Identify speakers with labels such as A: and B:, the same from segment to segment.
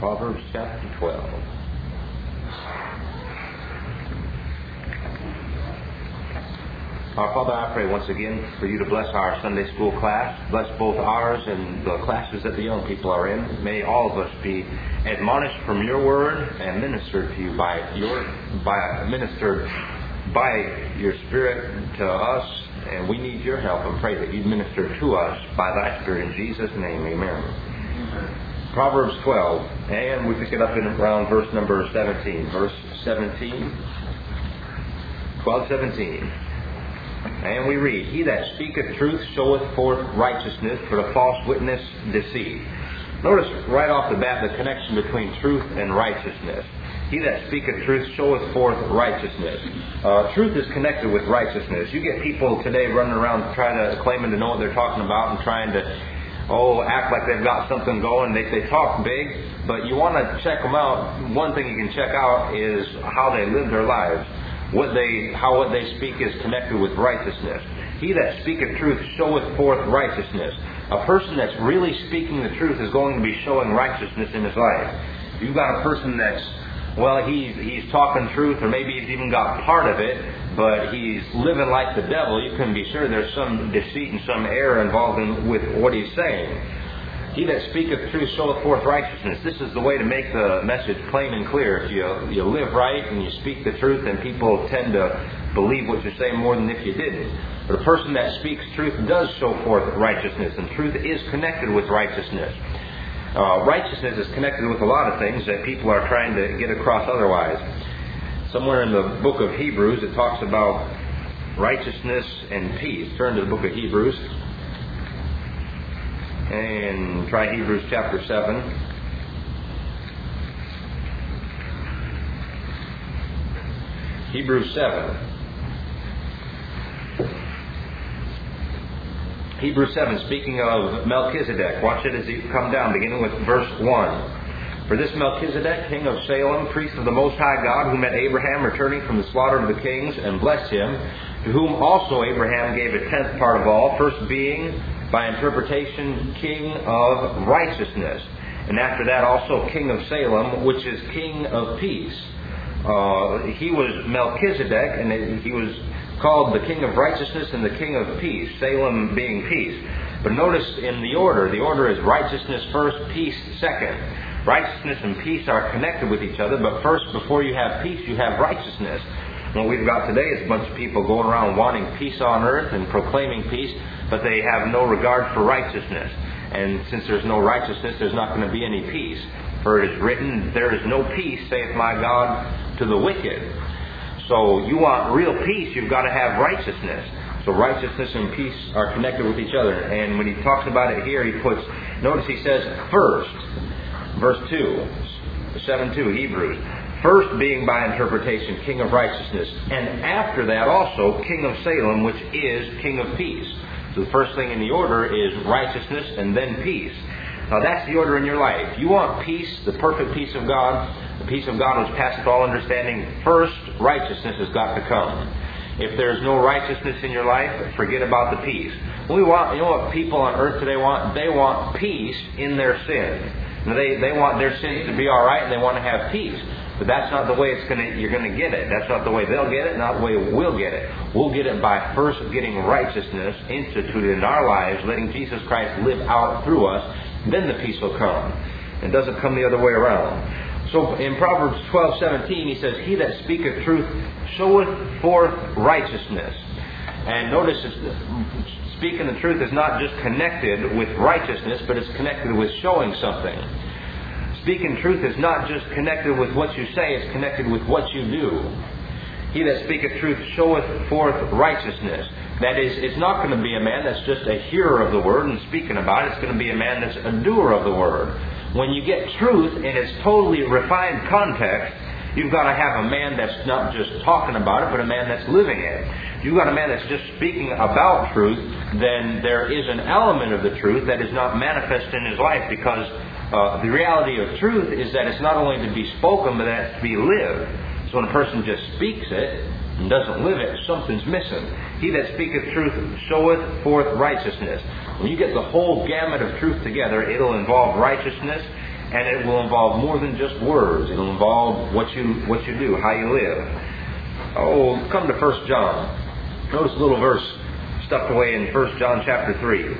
A: Proverbs chapter 12. Our Father, I pray once again for you to bless our Sunday school class. Bless both ours and the classes that the young people are in. May all of us be admonished from your word and ministered to you ministered by your Spirit to us. And we need your help and pray that you'd minister to us by thy Spirit. In Jesus' name, amen. Proverbs 12, and we pick it up in around verse number 17. Verse 17, 12:17. And we read, He that speaketh truth showeth forth righteousness, but a false witness deceit. Notice right off the bat the connection between truth and righteousness. He that speaketh truth showeth forth righteousness. Truth is connected with righteousness. You get people today running around claiming to know what they're talking about and trying to act like they've got something going. They talk big, but you want to check them out. One thing you can check out is how they live their lives. What they speak is connected with righteousness. He that speaketh truth showeth forth righteousness. A person that's really speaking the truth is going to be showing righteousness in his life. If you've got a person that's, he's talking truth, or maybe he's even got part of it, but he's living like the devil, you can be sure there's some deceit and some error involved with what he's saying. He that speaketh truth showeth forth righteousness. This is the way to make the message plain and clear. If you live right and you speak the truth, then people tend to believe what you're saying more than if you didn't. But a person that speaks truth does show forth righteousness, and truth is connected with righteousness. Righteousness is connected with a lot of things that people are trying to get across otherwise. Somewhere in the book of Hebrews it talks about righteousness and peace. Turn to the book of Hebrews. And try Hebrews chapter 7. Hebrews 7. Hebrews 7, speaking of Melchizedek. Watch it as he come down, beginning with verse 1. For this Melchizedek, king of Salem, priest of the Most High God, who met Abraham returning from the slaughter of the kings, and blessed him, to whom also Abraham gave a tenth part of all, first being, by interpretation, king of righteousness. And after that also king of Salem, which is king of peace. He was Melchizedek, and he was called the king of righteousness and the king of peace, Salem being peace. But notice in the order is righteousness first, peace second. Righteousness and peace are connected with each other, but first, before you have peace, you have righteousness. What we've got today is a bunch of people going around wanting peace on earth and proclaiming peace, but they have no regard for righteousness. And since there's no righteousness, there's not going to be any peace. For it is written, there is no peace, saith my God, to the wicked. So you want real peace, you've got to have righteousness. So righteousness and peace are connected with each other. And when he talks about it here, notice he says first, verse 2, 7:2, Hebrews. First being by interpretation, king of righteousness. And after that also, king of Salem, which is king of peace. So the first thing in the order is righteousness and then peace. Now that's the order in your life. You want peace, the perfect peace of God, the peace of God which passeth all understanding. First, righteousness has got to come. If there's no righteousness in your life, forget about the peace. You know what people on earth today want? They want peace in their sin. They want their sins to be all right, and they want to have peace. But that's not the way you're going to get it. That's not the way they'll get it, not the way we'll get it. We'll get it by first getting righteousness instituted in our lives, letting Jesus Christ live out through us. Then the peace will come. It doesn't come the other way around. So in Proverbs 12:17, he says, He that speaketh truth showeth forth righteousness. And notice, speaking the truth is not just connected with righteousness, but it's connected with showing something. Speaking truth is not just connected with what you say, it's connected with what you do. He that speaketh truth showeth forth righteousness. That is, it's not going to be a man that's just a hearer of the word and speaking about it. It's going to be a man that's a doer of the word. When you get truth in its totally refined context, you've got to have a man that's not just talking about it, but a man that's living it. If you've got a man that's just speaking about truth, then there is an element of the truth that is not manifest in his life, because the reality of truth is that it's not only to be spoken, but that it's to be lived. So when a person just speaks it and doesn't live it, something's missing. He that speaketh truth showeth forth righteousness. When you get the whole gamut of truth together, it'll involve righteousness, And it will involve more than just words. It will involve what you do, how you live. Oh, come to 1 John. Notice a little verse stuffed away in 1 John chapter 3.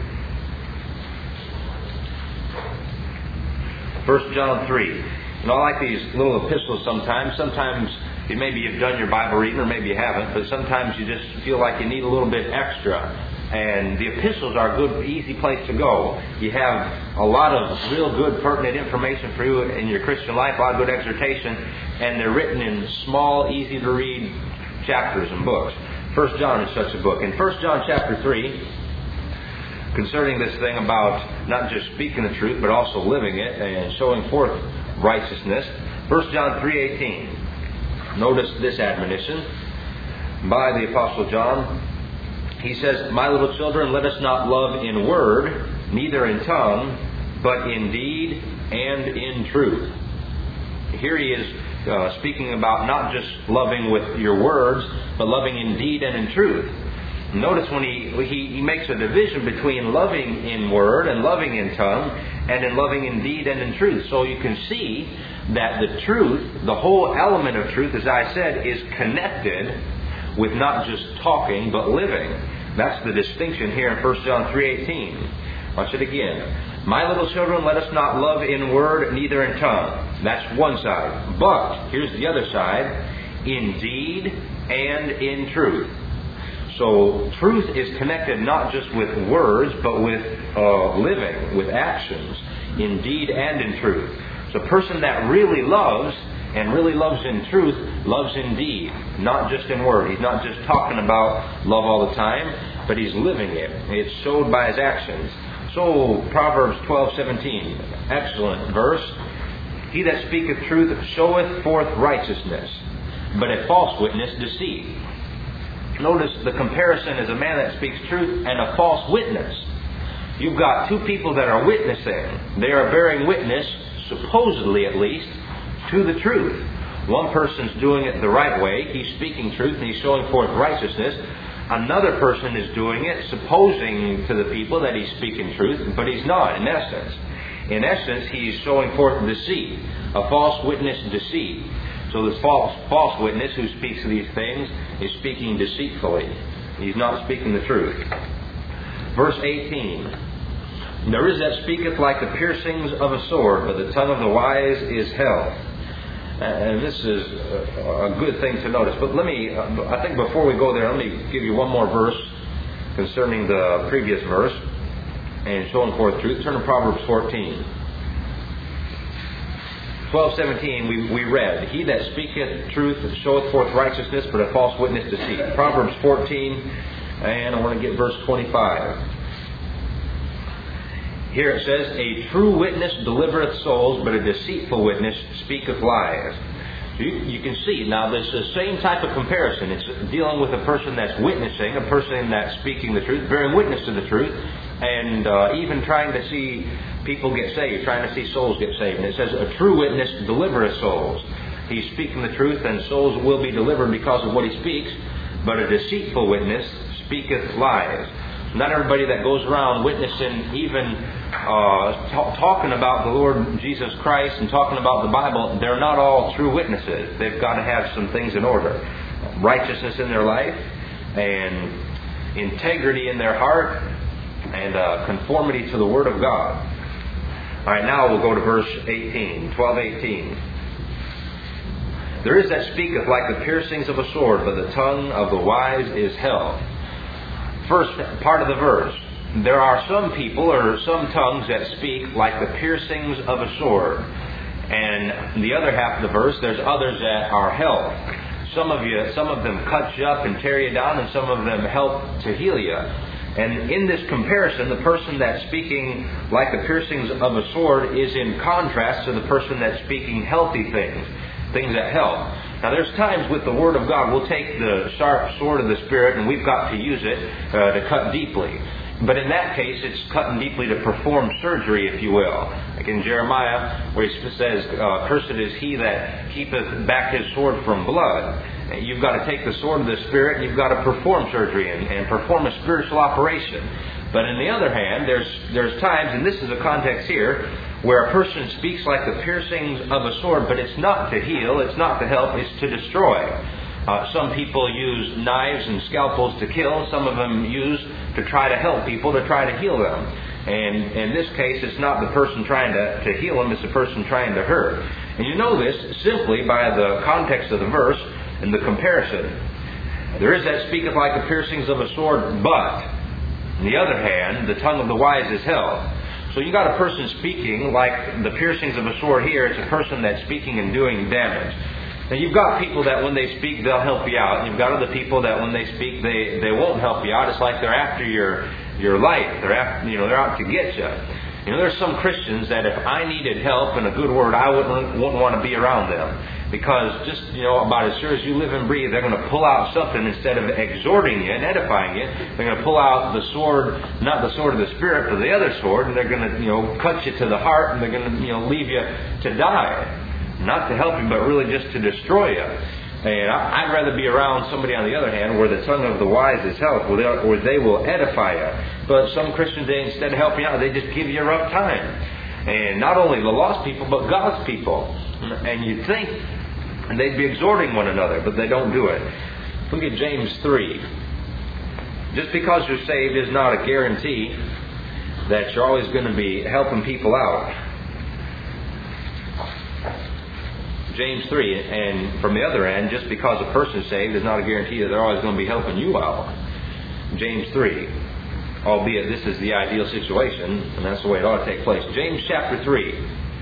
A: 1 John 3. And I like these little epistles sometimes. Sometimes maybe you've done your Bible reading or maybe you haven't, but sometimes you just feel like you need a little bit extra. And the epistles are a good, easy place to go. You have a lot of real good, pertinent information for you in your Christian life, a lot of good exhortation, and they're written in small, easy-to-read chapters and books. 1 John is such a book. In 1 John chapter 3, concerning this thing about not just speaking the truth, but also living it and showing forth righteousness, 1 John 3:18. Notice this admonition by the Apostle John. He says, "My little children, let us not love in word, neither in tongue, but in deed and in truth." Here he is speaking about not just loving with your words, but loving in deed and in truth. Notice when he makes a division between loving in word and loving in tongue, and in loving in deed and in truth. So you can see that the truth, the whole element of truth, as I said, is connected with not just talking, but living. That's the distinction here in 1 John 3:18. Watch it again. "My little children, let us not love in word, neither in tongue." That's one side. But, here's the other side, in deed and in truth. So, truth is connected not just with words, but with living, with actions, in deed and in truth. So a person that really loves, and really loves in truth, loves in deed, not just in word. He's not just talking about love all the time, but he's living it. It's showed by his actions. So, Proverbs 12:17, excellent verse. "He that speaketh truth showeth forth righteousness, but a false witness deceit." Notice the comparison is a man that speaks truth and a false witness. You've got two people that are witnessing. They are bearing witness, supposedly at least, to the truth. One person's doing it the right way. He's speaking truth and he's showing forth righteousness. Another person is doing it, supposing to the people that he's speaking truth, but he's not, in essence. In essence, he's showing forth deceit. A false witness deceit. So this false witness who speaks these things is speaking deceitfully. He's not speaking the truth. Verse 18. "There is that speaketh like the piercings of a sword, but the tongue of the wise is health." And this is a good thing to notice. But I think before we go there, let me give you one more verse concerning the previous verse and showing forth truth. Turn to Proverbs 14. 12:17 we read, "He that speaketh truth showeth forth righteousness, but a false witness deceit." Proverbs 14, and I want to get verse 25. Here it says, "A true witness delivereth souls, but a deceitful witness speaketh lies." You can see, now this is the same type of comparison. It's dealing with a person that's witnessing, a person that's speaking the truth, bearing witness to the truth, and even trying to see people get saved, trying to see souls get saved. And it says, "A true witness delivereth souls." He's speaking the truth, and souls will be delivered because of what he speaks. But a deceitful witness speaketh lies. Not everybody that goes around witnessing, even talking about the Lord Jesus Christ and talking about the Bible, they're not all true witnesses. They've got to have some things in order. Righteousness in their life, and integrity in their heart, and conformity to the Word of God. All right, now we'll go to verse 18, 12:18. "There is that speaketh like the piercings of a sword, but the tongue of the wise is health." First part of the verse. There are some people or some tongues that speak like the piercings of a sword. And the other half of the verse, there's others that are health. Some of them cut you up and tear you down, and some of them help to heal you. And in this comparison, the person that's speaking like the piercings of a sword is in contrast to the person that's speaking healthy things that help. Now there's times with the Word of God, we'll take the sharp sword of the Spirit and we've got to use it to cut deeply. But in that case, it's cutting deeply to perform surgery, if you will. Like in Jeremiah, where he says, "Cursed is he that keepeth back his sword from blood." You've got to take the sword of the Spirit and you've got to perform surgery and perform a spiritual operation. But on the other hand, there's times, and this is a context here, where a person speaks like the piercings of a sword, but it's not to heal, it's not to help, it's to destroy. Some people use knives and scalpels to kill. Some of them use to try to help people, to try to heal them. And in this case, it's not the person trying to heal them, it's the person trying to hurt. And you know this simply by the context of the verse and the comparison. There is that speaketh like the piercings of a sword, but, on the other hand, the tongue of the wise is health. So you got a person speaking like the piercings of a sword here. It's a person that's speaking and doing damage. Now you've got people that when they speak, they'll help you out. And you've got other people that when they speak, they won't help you out. It's like they're after your life. They're out to get you. There's some Christians that if I needed help and a good word, I wouldn't want to be around them. Because just, about as sure as you live and breathe, they're going to pull out something instead of exhorting you and edifying you. They're going to pull out the sword, not the sword of the Spirit, but the other sword, and they're going to, cut you to the heart, and they're going to, leave you to die. Not to help you, but really just to destroy you. And I'd rather be around somebody, on the other hand, where the tongue of the wise is health, where they will edify you. But some Christians, instead of helping you out, they just give you a rough time. And not only the lost people, but God's people. And you'd think they'd be exhorting one another, but they don't do it. Look at James 3. Just because you're saved is not a guarantee that you're always going to be helping people out. James 3, and from the other end, just because a person's saved is not a guarantee that they're always going to be helping you out. James 3, albeit this is the ideal situation, and that's the way it ought to take place. James chapter 3,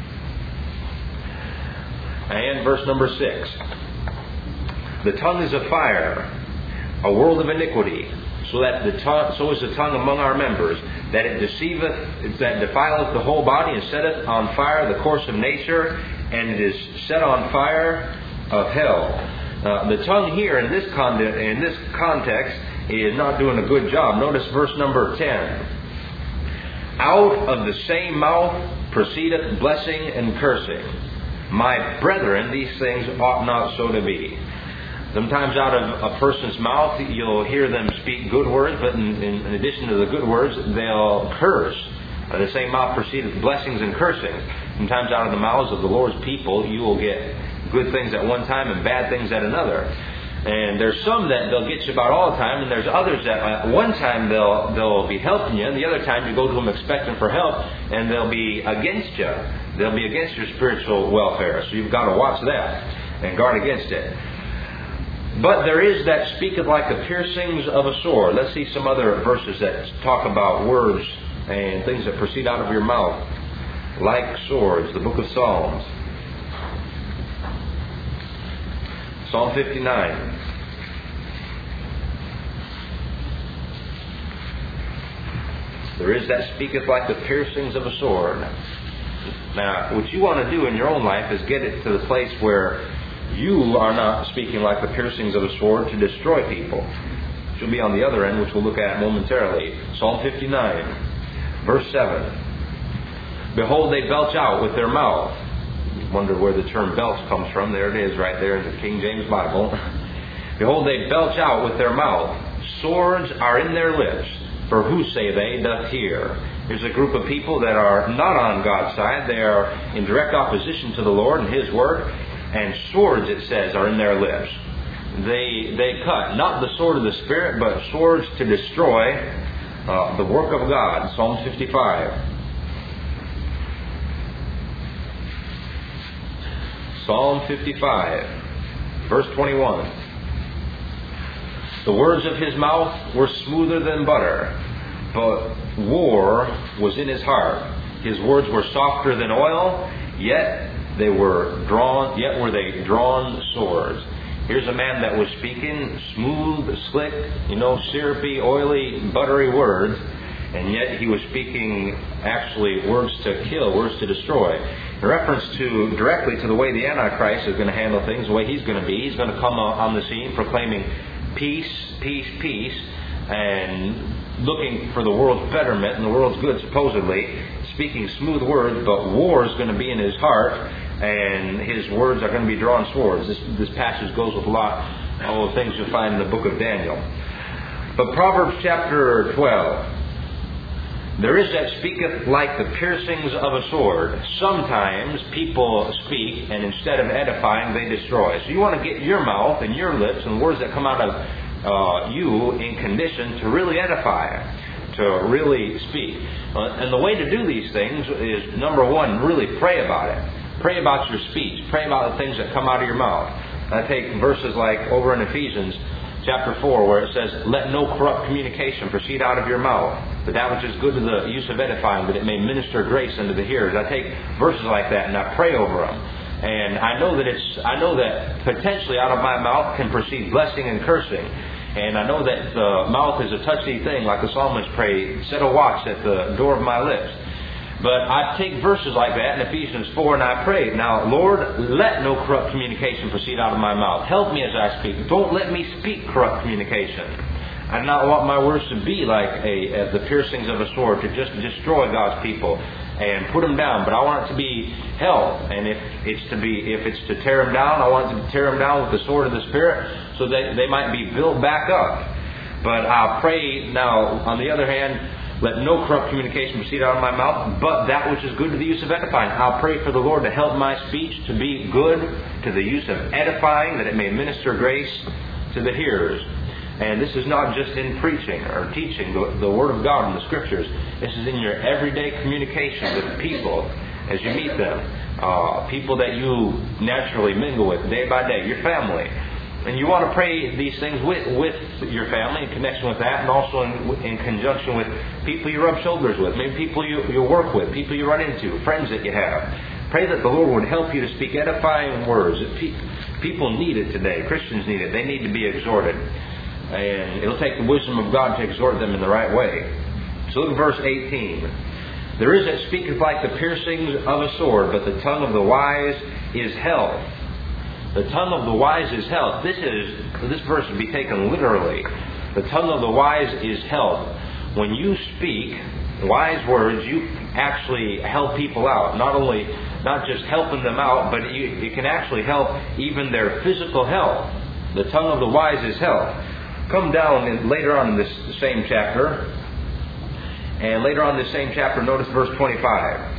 A: and verse number 6. The tongue is a fire, a world of iniquity, so is the tongue among our members, that it deceiveth, that defileth the whole body, and setteth on fire the course of nature, and it is set on fire of hell. The tongue here in this context is not doing a good job. Notice verse number 10. Out of the same mouth proceedeth blessing and cursing. My brethren, these things ought not so to be. Sometimes out of a person's mouth you'll hear them speak good words, but in addition to the good words, they'll curse. The same mouth proceedeth blessings and cursings. Sometimes out of the mouths of the Lord's people you will get good things at one time and bad things at another. And there's some that they'll get you about all the time, and there's others that at one time they'll be helping you, and the other time you go to them expecting for help, and they'll be against you. They'll be against your spiritual welfare. So you've got to watch that and guard against it. But there is that speaketh like the piercings of a sword. Let's see some other verses that talk about words and things that proceed out of your mouth like swords. The book of Psalms. Psalm 59. There is that speaketh like the piercings of a sword. Now, what you want to do in your own life is get it to the place where you are not speaking like the piercings of a sword to destroy people. She'll be on the other end, which we'll look at momentarily. Psalm 59, verse 7. Behold, they belch out with their mouth. Wonder where the term belch comes from. There it is, right there in the King James Bible. Behold, they belch out with their mouth. Swords are in their lips. For who, say they, doth hear? There's a group of people that are not on God's side. They are in direct opposition to the Lord and His Word. And swords, it says, are in their lips. They cut, not the sword of the Spirit, but swords to destroy the work of God. Psalm 55. Psalm 55, verse 21. The words of his mouth were smoother than butter, but war was in his heart. His words were softer than oil, yet were they drawn swords. Here's a man that was speaking smooth, slick, syrupy, oily, buttery words, and yet he was speaking actually words to kill, words to destroy. In reference directly to the way the Antichrist is going to handle things, the way he's going to be. He's going to come on the scene proclaiming peace, peace, peace, and looking for the world's betterment and the world's good, supposedly, speaking smooth words, but war is going to be in his heart, and his words are going to be drawn swords. This passage goes with a lot of the things you'll find in the book of Daniel. But Proverbs chapter 12. There is that speaketh like the piercings of a sword. Sometimes people speak, and instead of edifying, they destroy. So you want to get your mouth and your lips and words that come out of you in condition to really edify, to really speak. And the way to do these things is, number one, really pray about it. Pray about your speech. Pray about the things that come out of your mouth. I take verses like over in Ephesians chapter 4, where it says, let no corrupt communication proceed out of your mouth, but that which is good to the use of edifying, that it may minister grace unto the hearers. I take verses like that and I pray over them. And I know that potentially out of my mouth can proceed blessing and cursing. And I know that the mouth is a touchy thing, like the psalmist prayed, set a watch at the door of my lips. But I take verses like that in Ephesians 4 and I pray, now, Lord, let no corrupt communication proceed out of my mouth. Help me as I speak. Don't let me speak corrupt communication. I do not want my words to be like the piercings of a sword, to just destroy God's people and put them down. But I want it to be health. And if it's to tear them down, I want to tear them down with the sword of the Spirit so that they might be built back up. But I pray now, on the other hand, let no corrupt communication proceed out of my mouth, but that which is good to the use of edifying. I'll pray for the Lord to help my speech to be good to the use of edifying, that it may minister grace to the hearers. And this is not just in preaching or teaching the Word of God in the Scriptures. This is in your everyday communication with people as you meet them. People that you naturally mingle with day by day, your family. And you want to pray these things with your family, in connection with that, and also in conjunction with people you rub shoulders with, maybe people you work with, people you run into, friends that you have. Pray that the Lord would help you to speak edifying words. People need it today. Christians need it. They need to be exhorted. And it'll take the wisdom of God to exhort them in the right way. So look at verse 18. There is that speaketh like the piercings of a sword, but the tongue of the wise is health. The tongue of the wise is health. This verse would be taken literally. The tongue of the wise is health. When you speak wise words, you actually help people out. Not just helping them out, but it can actually help even their physical health. The tongue of the wise is health. Come down later on in this same chapter. And later on in this same chapter, notice verse 25.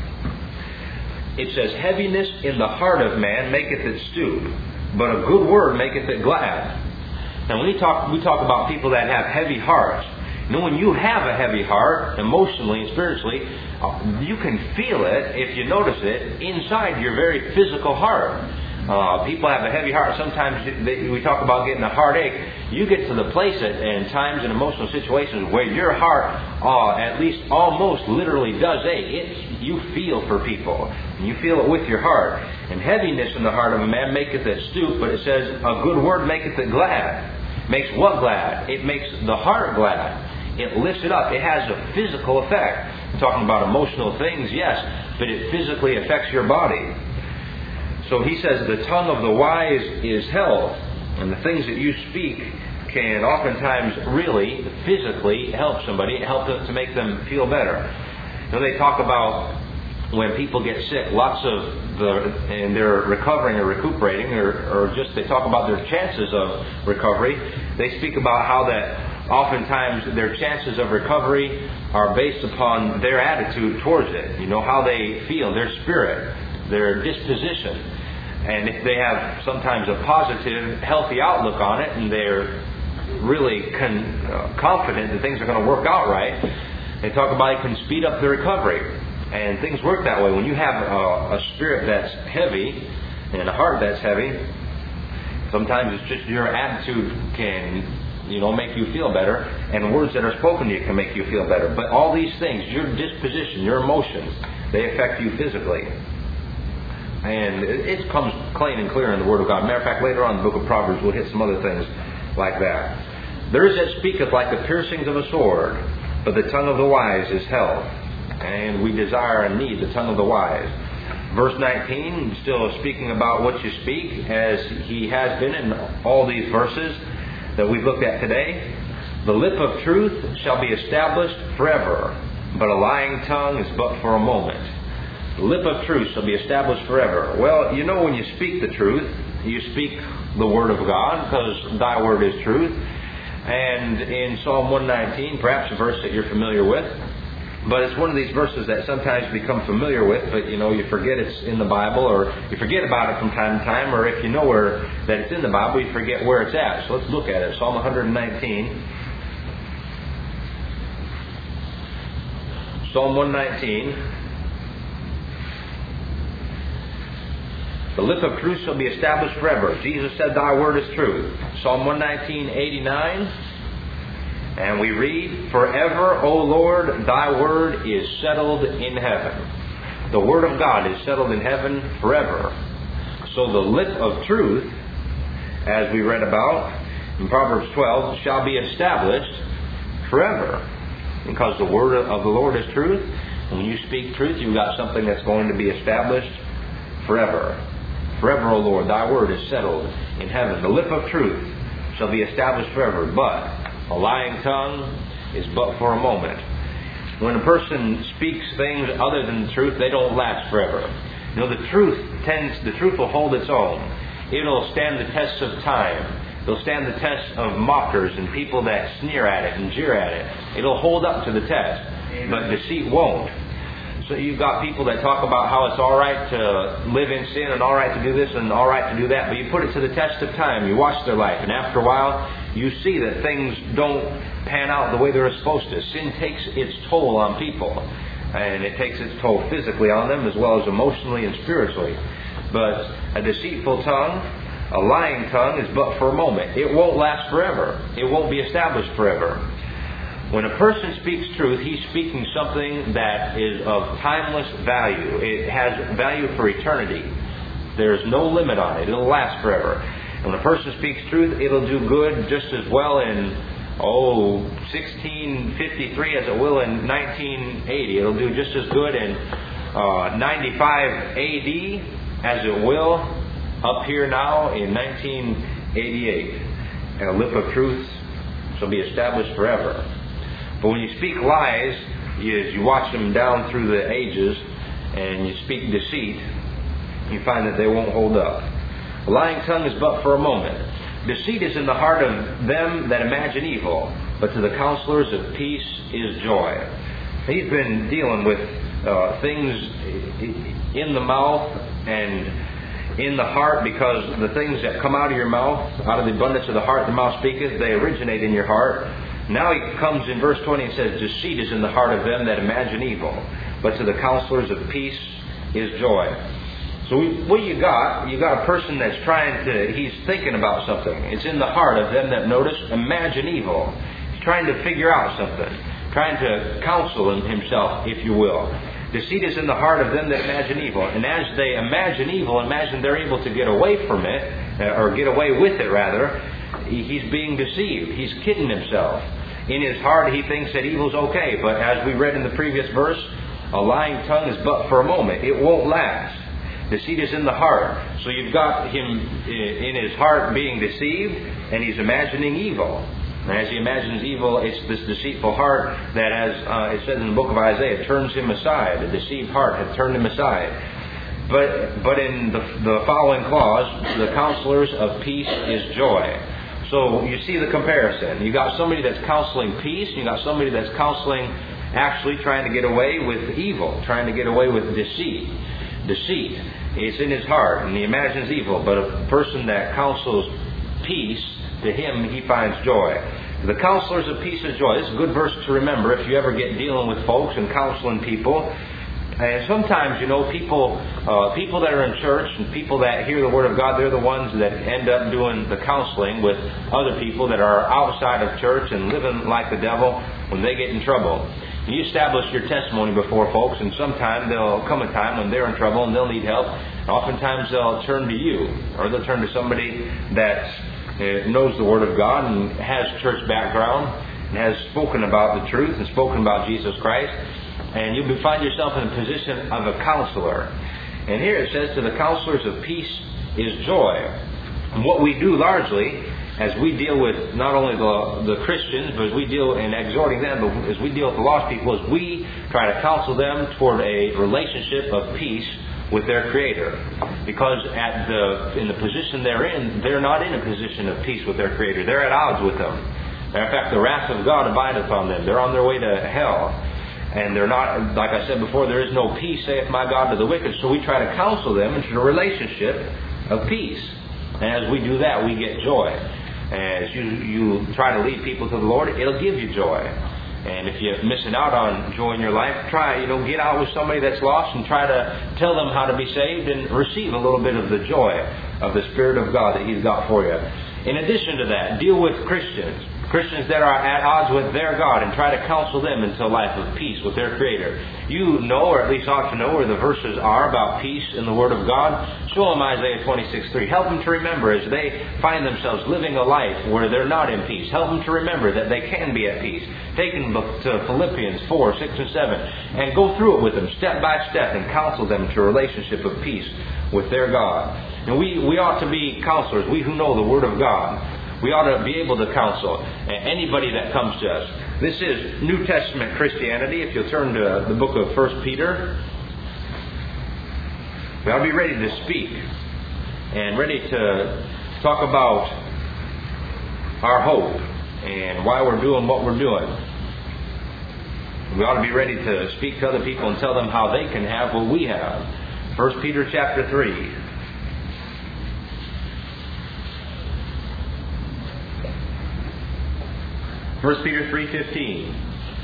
A: It says, heaviness in the heart of man maketh it stoop, but a good word maketh it glad. Now when we talk about people that have heavy hearts, when you have a heavy heart, emotionally and spiritually, you can feel it, if you notice it, inside your very physical heart. People have a heavy heart. Sometimes we talk about getting a heartache. You get to the place in times and emotional situations where your heart, at least almost literally does ache. You feel for people. And you feel it with your heart. And heaviness in the heart of a man maketh it stoop, but it says, a good word maketh it glad. Makes what glad? It makes the heart glad. It lifts it up. It has a physical effect. I'm talking about emotional things, yes, but it physically affects your body. So he says the tongue of the wise is health, and the things that you speak can oftentimes really physically help somebody, help them to make them feel better. They talk about when people get sick, and they're recovering or recuperating, or just they talk about their chances of recovery. They speak about how that oftentimes their chances of recovery are based upon their attitude towards it. How they feel, their spirit, their disposition. And if they have sometimes a positive, healthy outlook on it, and they're really confident that things are going to work out right, they talk about it can speed up the recovery. And things work that way. When you have a spirit that's heavy and a heart that's heavy, sometimes it's just your attitude can make you feel better, and words that are spoken to you can make you feel better. But all these things, your disposition, your emotions, they affect you physically. And it comes plain and clear in the Word of God. Matter of fact, later on in the book of Proverbs, we'll hit some other things like that. There is that speaketh like the piercings of a sword, but the tongue of the wise is health. And we desire and need the tongue of the wise. Verse 19, still speaking about what you speak, as he has been in all these verses that we've looked at today. The lip of truth shall be established forever, but a lying tongue is but for a moment. The lip of truth shall be established forever. Well, when you speak the truth, you speak the Word of God, because thy word is truth. And in Psalm 119, perhaps a verse that you're familiar with, But it's one of these verses that sometimes you become familiar with, but you forget it's in the Bible, or you forget about it from time to time, or if you know that it's in the Bible, you forget where it's at. So let's look at it. Psalm 119. Psalm 119. The lip of truth shall be established forever. Jesus said, Thy word is truth. Psalm 119:89. And we read, Forever, O Lord, Thy word is settled in heaven. The word of God is settled in heaven forever. So the lip of truth, as we read about in Proverbs 12, shall be established forever. Because the word of the Lord is truth. And when you speak truth, you've got something that's going to be established forever. Forever, O Lord, Thy word is settled in heaven. The lip of truth shall be established forever. But a lying tongue is but for a moment. When a person speaks things other than the truth, they don't last forever. The truth will hold its own. It'll stand the test of time. It'll stand the test of mockers and people that sneer at it and jeer at it. It'll hold up to the test. But deceit won't. So you've got people that talk about how it's all right to live in sin and all right to do this and all right to do that, but you put it to the test of time. You watch their life, and after a while, you see that things don't pan out the way they're supposed to. Sin takes its toll on people, and it takes its toll physically on them as well as emotionally and spiritually. But a deceitful tongue, a lying tongue, is but for a moment. It won't last forever. It won't be established forever. When a person speaks truth, he's speaking something that is of timeless value. It has value for eternity. There's no limit on it. It'll last forever. When a person speaks truth, it'll do good just as well in 1653 as it will in 1980. It'll do just as good in 95 AD as it will up here now in 1988. And a lip of truth shall be established forever. But when you speak lies, you watch them down through the ages, and you speak deceit, you find that they won't hold up. A lying tongue is but for a moment. Deceit is in the heart of them that imagine evil, but to the counselors of peace is joy. He's been dealing with things in the mouth and in the heart, because the things that come out of your mouth, out of the abundance of the heart the mouth speaketh, they originate in your heart. Now he comes in verse 20 and says, Deceit is in the heart of them that imagine evil, but to the counselors of peace is joy. So what you got a person that's he's thinking about something. It's in the heart of them that imagine evil. He's trying to figure out something, trying to counsel himself, if you will. Deceit is in the heart of them that imagine evil. And as they imagine evil, imagine they're able to get away from it, or get away with it rather, he's being deceived. He's kidding himself. In his heart, he thinks that evil's okay. But as we read in the previous verse, a lying tongue is but for a moment. It won't last. Deceit is in the heart. So you've got him in his heart being deceived, and he's imagining evil. And as he imagines evil, it's this deceitful heart that, as it says in the book of Isaiah, turns him aside. The deceived heart had turned him aside. But in the following clause, the counselors of peace is joy. So you see the comparison. You got somebody that's counseling peace, and you got somebody that's counseling actually trying to get away with evil, trying to get away with deceit. Deceit. It's in his heart, and he imagines evil. But a person that counsels peace, to him he finds joy. The counselors of peace is joy. This is a good verse to remember if you ever get dealing with folks and counseling people. And sometimes, people that are in church and people that hear the Word of God, they're the ones that end up doing the counseling with other people that are outside of church and living like the devil when they get in trouble. You establish your testimony before folks, and sometime there'll come a time when they're in trouble and they'll need help. Oftentimes they'll turn to you, or they'll turn to somebody that knows the Word of God and has church background and has spoken about the truth and spoken about Jesus Christ. And you'll find yourself in a position of a counselor. And here it says, to the counselors of peace is joy. And what we do largely, as we deal with not only the Christians, but as we deal in exhorting them, but as we deal with the lost people, is we try to counsel them toward a relationship of peace with their Creator. Because in the position they're in, they're not in a position of peace with their Creator. They're at odds with them. Matter of fact, the wrath of God abideth on them. They're on their way to hell. And they're not, like I said before, there is no peace, saith my God, to the wicked. So we try to counsel them into a relationship of peace. And as we do that, we get joy. And as you try to lead people to the Lord, it'll give you joy. And if you're missing out on joy in your life, try, get out with somebody that's lost and try to tell them how to be saved and receive a little bit of the joy of the Spirit of God that He's got for you. In addition to that, deal with Christians that are at odds with their God, and try to counsel them into a life of peace with their Creator. You know, or at least ought to know, where the verses are about peace in the Word of God. Show them Isaiah 26:3. Help them to remember as they find themselves living a life where they're not in peace. Help them to remember that they can be at peace. Take them to Philippians 4, 6, and 7, and go through it with them step by step and counsel them to a relationship of peace with their God. And we ought to be counselors, we who know the Word of God. We ought to be able to counsel anybody that comes to us. This is New Testament Christianity. If you'll turn to the book of 1 Peter, we ought to be ready to speak and ready to talk about our hope and why we're doing what we're doing. We ought to be ready to speak to other people and tell them how they can have what we have. 1 Peter chapter 3. 1 Peter 3:15.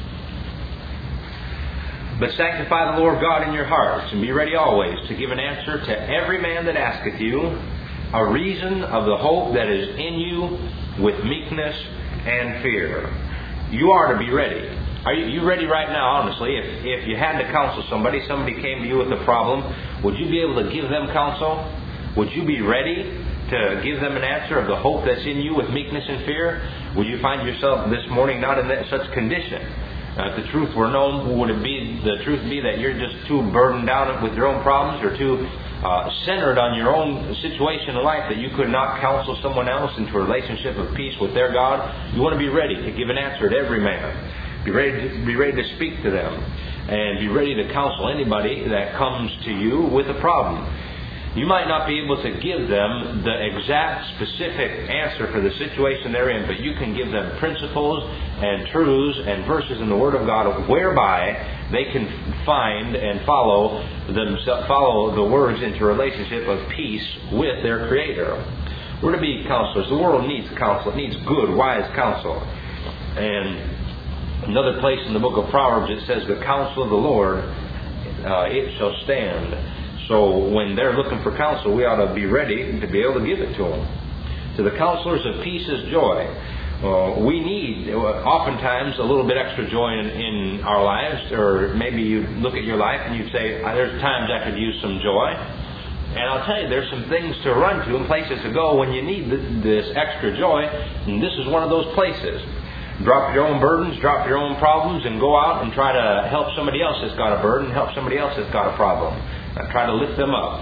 A: But sanctify the Lord God in your hearts, and be ready always to give an answer to every man that asketh you a reason of the hope that is in you with meekness and fear. You are to be ready. Are you ready right now, honestly? If you had to counsel somebody came to you with a problem, would you be able to give them counsel? Would you be ready to give them an answer of the hope that's in you with meekness and fear? Would you find yourself this morning not in such condition? If the truth were known, would the truth be that you're just too burdened down with your own problems, or too centered on your own situation in life that you could not counsel someone else into a relationship of peace with their God? You want to be ready to give an answer to every man. Be ready to speak to them, and be ready to counsel anybody that comes to you with a problem. You might not be able to give them the exact specific answer for the situation they're in, but you can give them principles and truths and verses in the Word of God whereby they can find and follow the words into a relationship of peace with their Creator. We're to be counselors. The world needs counsel. It needs good, wise counsel. And another place in the book of Proverbs it says, the counsel of the Lord, it shall stand. So when they're looking for counsel, we ought to be ready to be able to give it to them. To the counselors of peace is joy. We need, oftentimes, a little bit extra joy in our lives. Or maybe you look at your life and you say, there's times I could use some joy. And I'll tell you, there's some things to run to and places to go when you need this extra joy. And this is one of those places. Drop your own burdens, drop your own problems, and go out and try to help somebody else that's got a burden, help somebody else that's got a problem. Try to lift them up.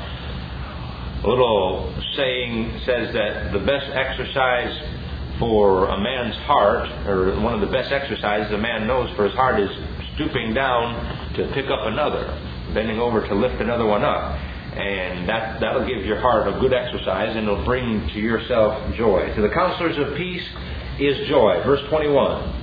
A: A little saying says that the best exercise for a man's heart, or one of the best exercises a man knows for his heart, is stooping down to pick up another, bending over to lift another one up. And that'll give your heart a good exercise, and it'll bring to yourself joy. To the counselors of peace is joy. Verse 21.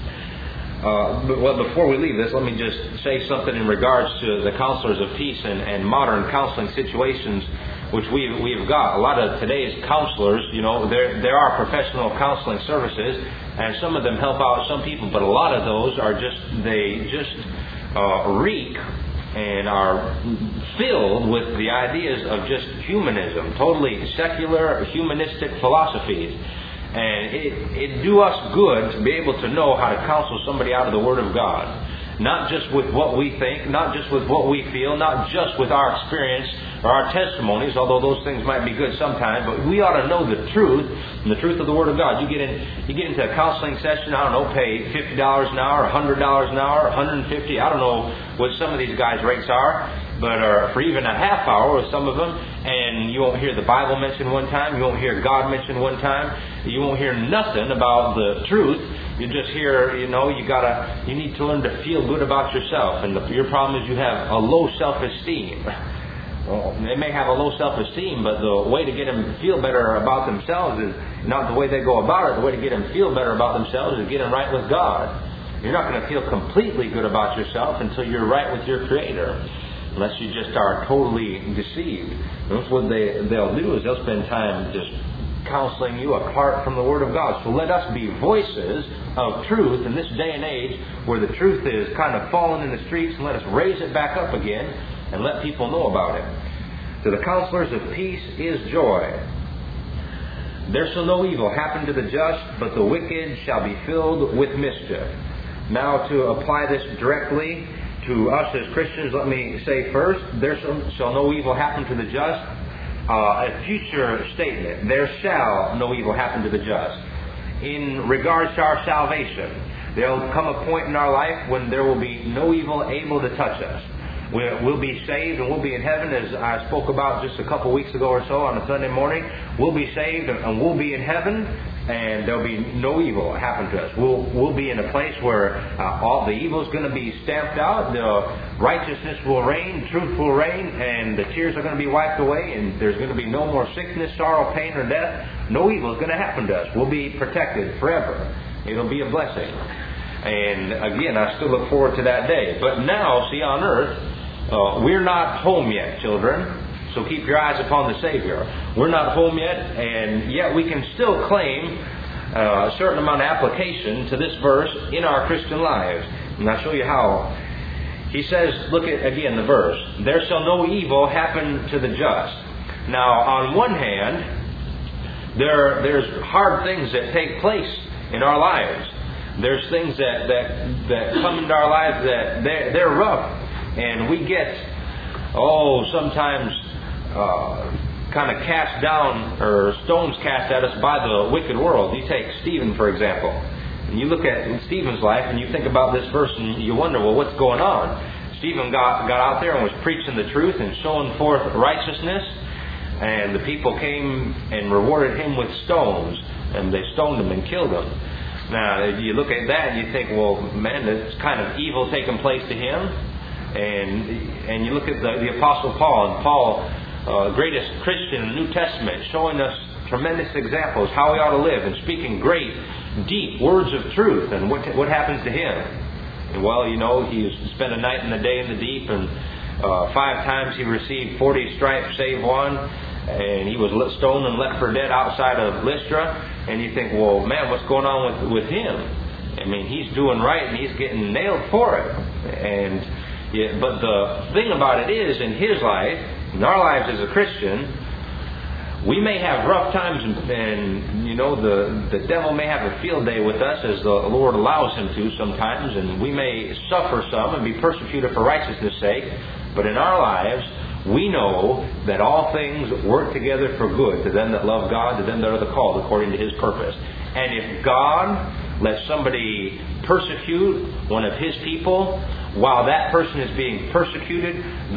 A: Well, before we leave this, let me just say something in regards to the counselors of peace and modern counseling situations which we've got. A lot of today's counselors, there are professional counseling services, and some of them help out some people, but a lot of those are they reek and are filled with the ideas of just humanism, totally secular, humanistic philosophies. And it'd do us good to be able to know how to counsel somebody out of the Word of God. Not just with what we think, not just with what we feel, not just with our experience or our testimonies, although those things might be good sometimes, but we ought to know the truth, and the truth of the Word of God. You get into a counseling session, I don't know, pay $50 an hour, $100 an hour, $150. I don't know what some of these guys' rates are, but for even a half hour with some of them, and you won't hear the Bible mentioned one time, you won't hear God mentioned one time, you won't hear nothing about the truth. You just hear, you need to learn to feel good about yourself, and your problem is you have a low self-esteem. Well, they may have a low self-esteem, but the way to get them to feel better about themselves is not the way they go about it. The way to get them to feel better about themselves is get them right with God. You're not going to feel completely good about yourself until you're right with your Creator. Unless you just are totally deceived. And that's what they'll do is they'll spend time just counseling you apart from the Word of God. So let us be voices of truth in this day and age where the truth is kind of fallen in the streets, and let us raise it back up again and let people know about it. To the counselors of peace is joy. There shall no evil happen to the just, but the wicked shall be filled with mischief. Now, to apply this directly to us as Christians, let me say first, there shall no evil happen to the just. A future statement, there shall no evil happen to the just. In regards to our salvation, there will come a point in our life when there will be no evil able to touch us. We'll be saved and we'll be in heaven, as I spoke about just a couple weeks ago or so on a Sunday morning. We'll be saved and we'll be in heaven, and there'll be no evil happen to us. We'll be in a place where all the evil is going to be stamped out, the righteousness will reign, truth will reign, and the tears are going to be wiped away, and there's going to be no more sickness, sorrow, pain, or death. No evil is going to happen to us. We'll be protected forever. It'll be a blessing. And again, I still look forward to that day. But now, see, on earth, we're not home yet, children. So keep your eyes upon the Savior. We're not home yet, and yet we can still claim a certain amount of application to this verse in our Christian lives. And I'll show you how. He says, look at again the verse, there shall no evil happen to the just. Now, on one hand, there's hard things that take place in our lives. There's things that come into our lives that they're rough. And we get, sometimes kind of cast down, or stones cast at us by the wicked world. You take Stephen, for example. And you look at Stephen's life and you think about this verse and you wonder, well, what's going on? Stephen got out there and was preaching the truth and showing forth righteousness. And the people came and rewarded him with stones. And they stoned him and killed him. Now, you look at that and you think, well, man, that's kind of evil taking place to him. And you look at the Apostle Paul, and Paul, greatest Christian in the New Testament, showing us tremendous examples how we ought to live, and speaking great, deep words of truth. And what happens to him? And well, he spent a night and a day in the deep, and 5 times he received 40 stripes save one, and he was stoned and left for dead outside of Lystra. And you think, well, man, what's going on with him? I mean, he's doing right and he's getting nailed for it. But the thing about it is, in his life, in our lives as a Christian, we may have rough times, and the devil may have a field day with us, as the Lord allows him to sometimes, and we may suffer some and be persecuted for righteousness' sake. But in our lives, we know that all things work together for good to them that love God, to them that are the called according to His purpose. And if God lets somebody persecute one of His people, while that person is being persecuted,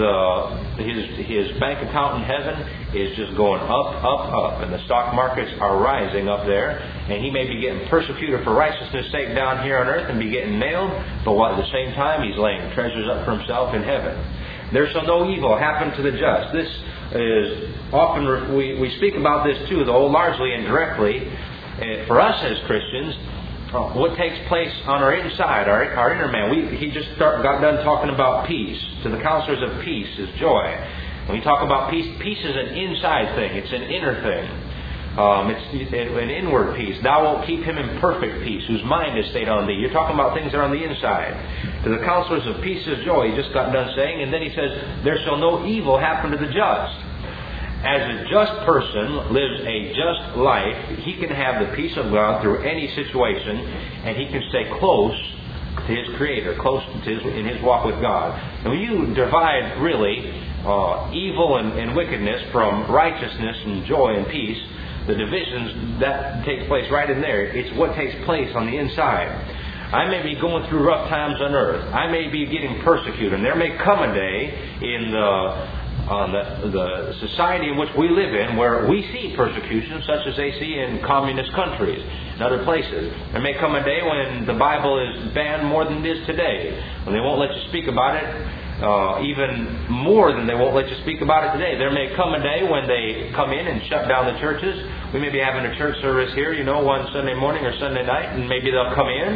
A: his bank account in heaven is just going up, up, up. And the stock markets are rising up there. And he may be getting persecuted for righteousness' sake down here on earth and be getting nailed. But while at the same time, he's laying treasures up for himself in heaven. There shall no evil happen to the just. This is often, we speak about this too, though largely indirectly. For us as Christians, what takes place on our inside, our inner man. He just got done talking about peace. To the counselors of peace is joy. When we talk about peace, peace is an inside thing. It's an inner thing. It's an inward peace. Thou wilt keep him in perfect peace, whose mind is stayed on thee. You're talking about things that are on the inside. To the counselors of peace is joy. He just got done saying, and then he says, there shall no evil happen to the just. As a just person lives a just life, he can have the peace of God through any situation, and he can stay close to his Creator, close to in his walk with God. And when you divide really evil and wickedness from righteousness and joy and peace, the divisions that takes place right in there. It's what takes place on the inside. I may be going through rough times on earth. I may be getting persecuted. And there may come a day in the society in which we live in where we see persecution such as they see in communist countries and other places. There may come a day when the Bible is banned more than it is today, when they won't let you speak about it even more than they won't let you speak about it today. There may come a day when they come in and shut down the churches. We may be having a church service here, one Sunday morning or Sunday night, and maybe they'll come in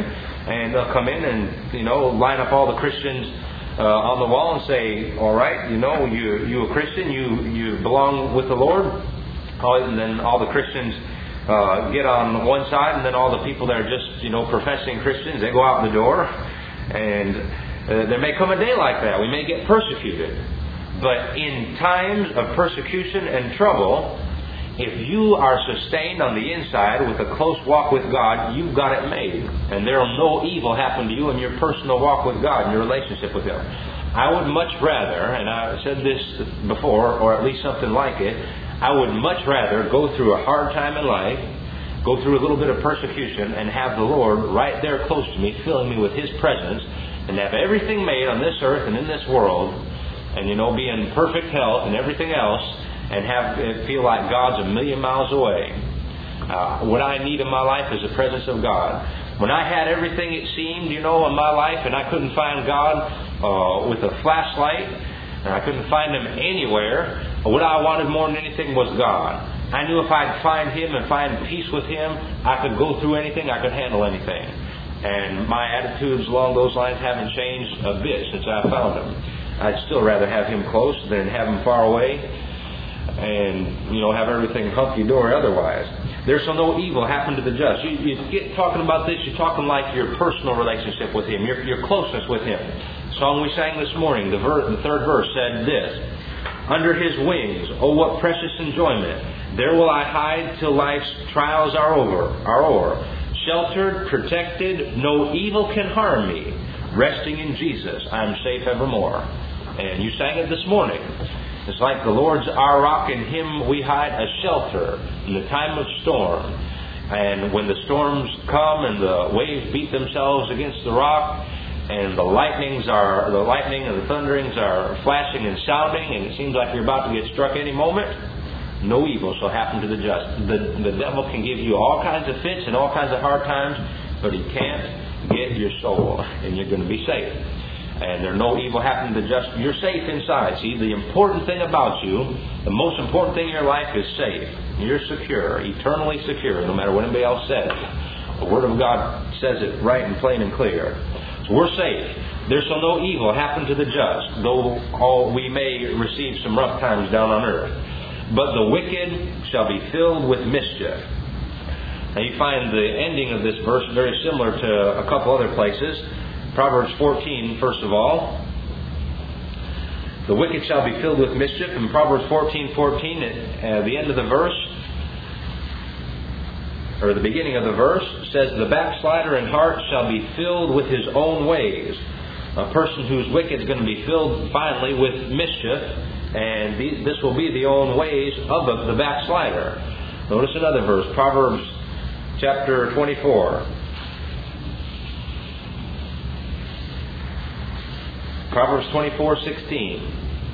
A: and line up all the Christians on the wall and say, all right, you a Christian, you belong with the Lord. And then all the Christians get on one side, and then all the people that are just, professing Christians, they go out the door. And there may come a day like that. We may get persecuted. But in times of persecution and trouble, if you are sustained on the inside with a close walk with God, you've got it made. And there will no evil happen to you in your personal walk with God, in your relationship with Him. I would much rather, and I said this before, or at least something like it, I would much rather go through a hard time in life, go through a little bit of persecution, and have the Lord right there close to me, filling me with His presence, and have everything made on this earth and in this world, and be in perfect health and everything else, and have it feel like God's a million miles away. What I need in my life is the presence of God. When I had everything, it seemed, in my life, and I couldn't find God with a flashlight, and I couldn't find Him anywhere, what I wanted more than anything was God. I knew if I'd find Him and find peace with Him, I could go through anything, I could handle anything. And my attitudes along those lines haven't changed a bit since I found Him. I'd still rather have Him close than have Him far away and, have everything hunky-dory otherwise. There shall no evil happen to the just. You get talking about this, you're talking like your personal relationship with Him, your closeness with Him. The song we sang this morning, the third verse said this: under His wings, oh what precious enjoyment, there will I hide till life's trials are o'er. Sheltered, protected, no evil can harm me. Resting in Jesus, I'm safe evermore. And you sang it this morning. It's like the Lord's our rock, in Him we hide a shelter in the time of storm. And when the storms come and the waves beat themselves against the rock, and the lightning and the thunderings are flashing and sounding, and it seems like you're about to get struck any moment, no evil shall happen to the just. The devil can give you all kinds of fits and all kinds of hard times, but he can't get your soul, and you're going to be safe. And there's no evil happening to the just. You're safe inside. See, the important thing about you, the most important thing in your life is safe. You're secure, eternally secure, no matter what anybody else says. The Word of God says it right and plain and clear. So we're safe. There shall no evil happen to the just, though we may receive some rough times down on earth. But the wicked shall be filled with mischief. Now you find the ending of this verse very similar to a couple other places. Proverbs 14, first of all. The wicked shall be filled with mischief. In Proverbs 14:14, at the end of the verse, or the beginning of the verse, says, the backslider in heart shall be filled with his own ways. A person who's wicked is going to be filled finally with mischief, and this will be the own ways of the backslider. Notice another verse, Proverbs chapter 24. Proverbs 24:16.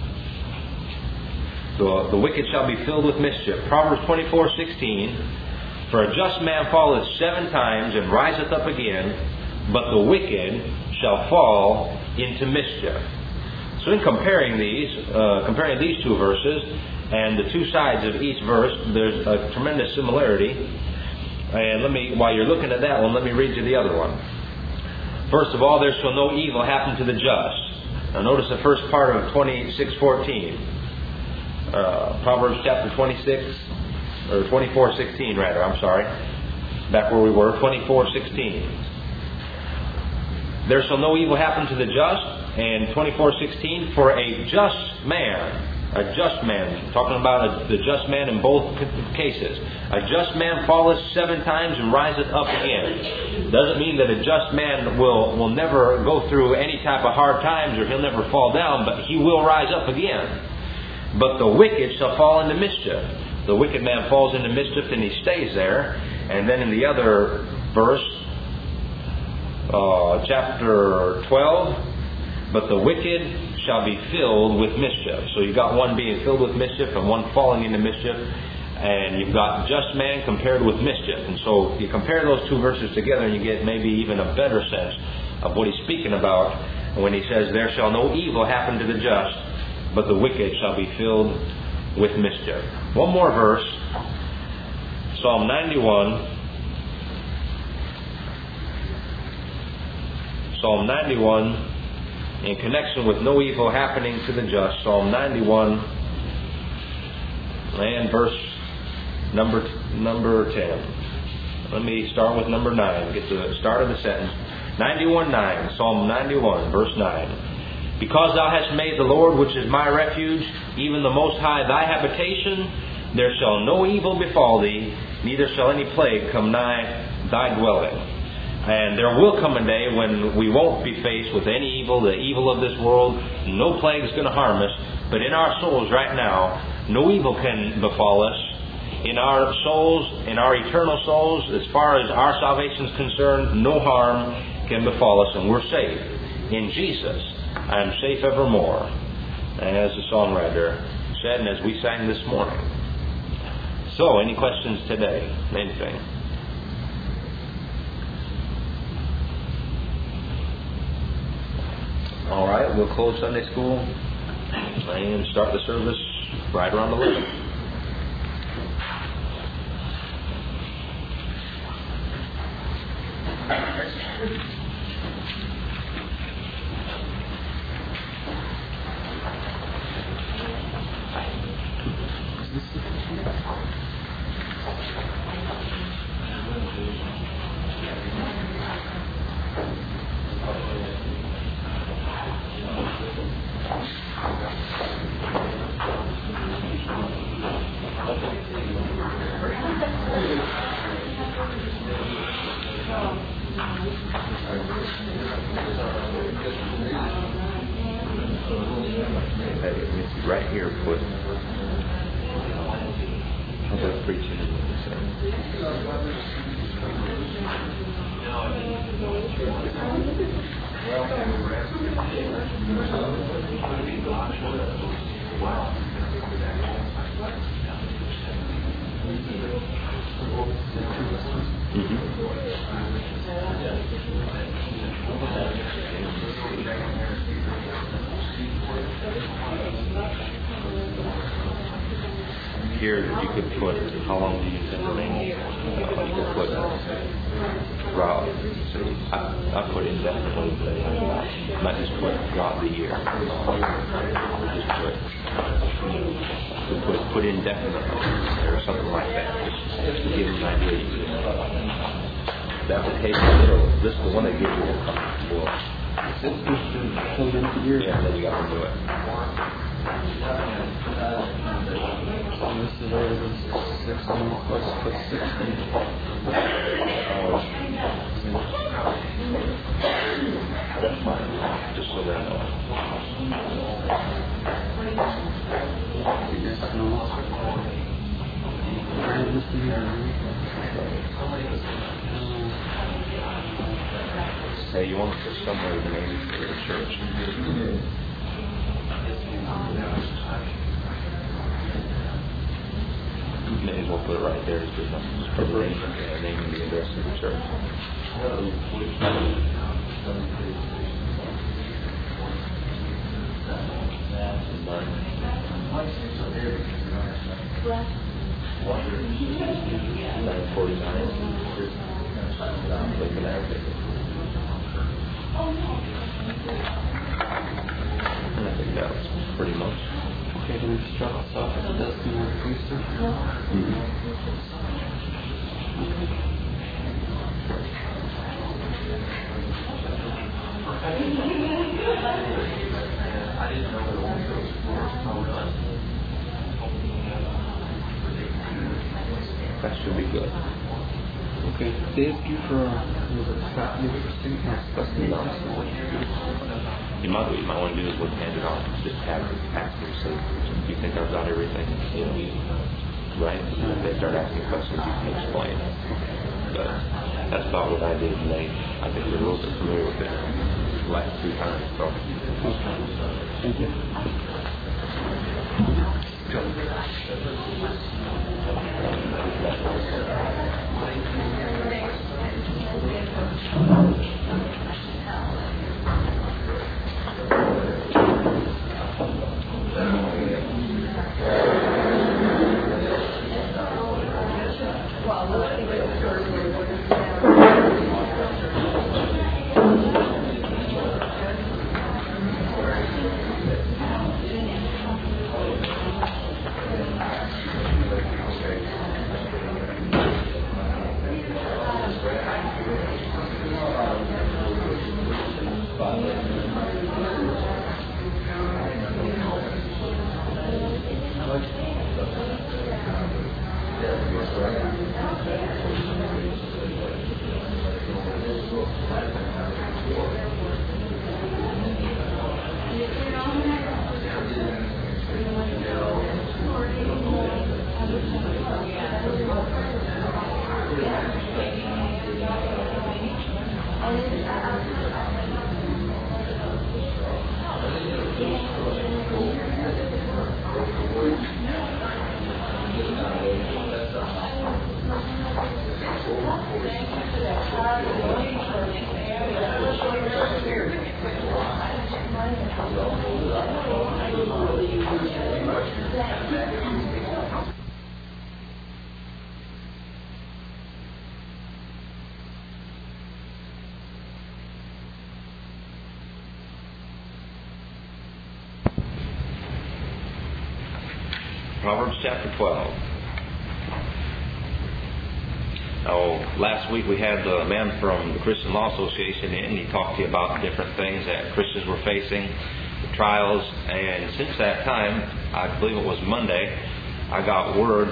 A: The wicked shall be filled with mischief. Proverbs 24:16. For a just man falleth 7 times and riseth up again, but the wicked shall fall into mischief. So in comparing these two verses and the two sides of each verse, there's a tremendous similarity. And while you're looking at that one, let me read you the other one. First of all, there shall no evil happen to the just. Now notice the first part of 26:14. Proverbs chapter 26, or 24:16 rather, I'm sorry. Back where we were, 24:16. There shall no evil happen to the just. And 24:16, for a just man, talking about the just man in both cases. A just man falleth 7 times and riseth up again. Doesn't mean that a just man will never go through any type of hard times, or he'll never fall down, but he will rise up again. But the wicked shall fall into mischief. The wicked man falls into mischief and he stays there. And then in the other verse, chapter 12, but the wicked shall be filled with mischief. So you've got one being filled with mischief and one falling into mischief. And you've got just man compared with mischief. And so you compare those two verses together and you get maybe even a better sense of what he's speaking about And when he says, there shall no evil happen to the just, but the wicked shall be filled with mischief. One more verse. Psalm 91. Psalm 91, in connection with no evil happening to the just. Psalm 91 and verse number 10. Let me start with number 9. Get to the start of the sentence. 91:9. Psalm 91, verse 9. Because thou hast made the Lord, which is my refuge, even the Most High, thy habitation, there shall no evil befall thee, neither shall any plague come nigh thy dwelling. And there will come a day when we won't be faced with any evil, the evil of this world. No plague is going to harm us. But in our souls right now, no evil can befall us. In our souls, in our eternal souls, as far as our salvation is concerned, no harm can befall us, and we're safe. In Jesus, I am safe evermore. As the songwriter said, and as we sang this morning. So, any questions today? Anything? All right, we'll close Sunday school and start the service right around 11. Right here, put. How about preaching? Here you could put, how long do you intend to remain? You could put, throughout, so I put indefinitely, but I might just put throughout the year. Just put indefinitely, or something like that, just to give them an idea. The application, this is the one that gives you the well, yeah, and then you got to do it.
B: This is over 16 plus 60.
A: That's fine. Just so they know.
B: Yes, no.
A: Hey, you want to put somewhere the name for your church. May as well put it right there. It's good enough. Just put the name and the address of the church. And I think that's pretty much.
B: Okay, then we drop us off at the desk and we'll please do.
A: That should be good.
B: Okay, they ask you for Scott, you
A: might want to do is look hand it on. Just have them ask them, say, do you think I've got everything? You know, right? And if they start asking questions, you can explain. But that's about what I did, and I think we're a little bit familiar with it the last 2 times. So.
B: Thank you.
A: Proverbs chapter 12. Now, last week we had the man from the Christian Law Association in. He talked to you about different things that Christians were facing, the trials, and since that time, I believe it was Monday, I got word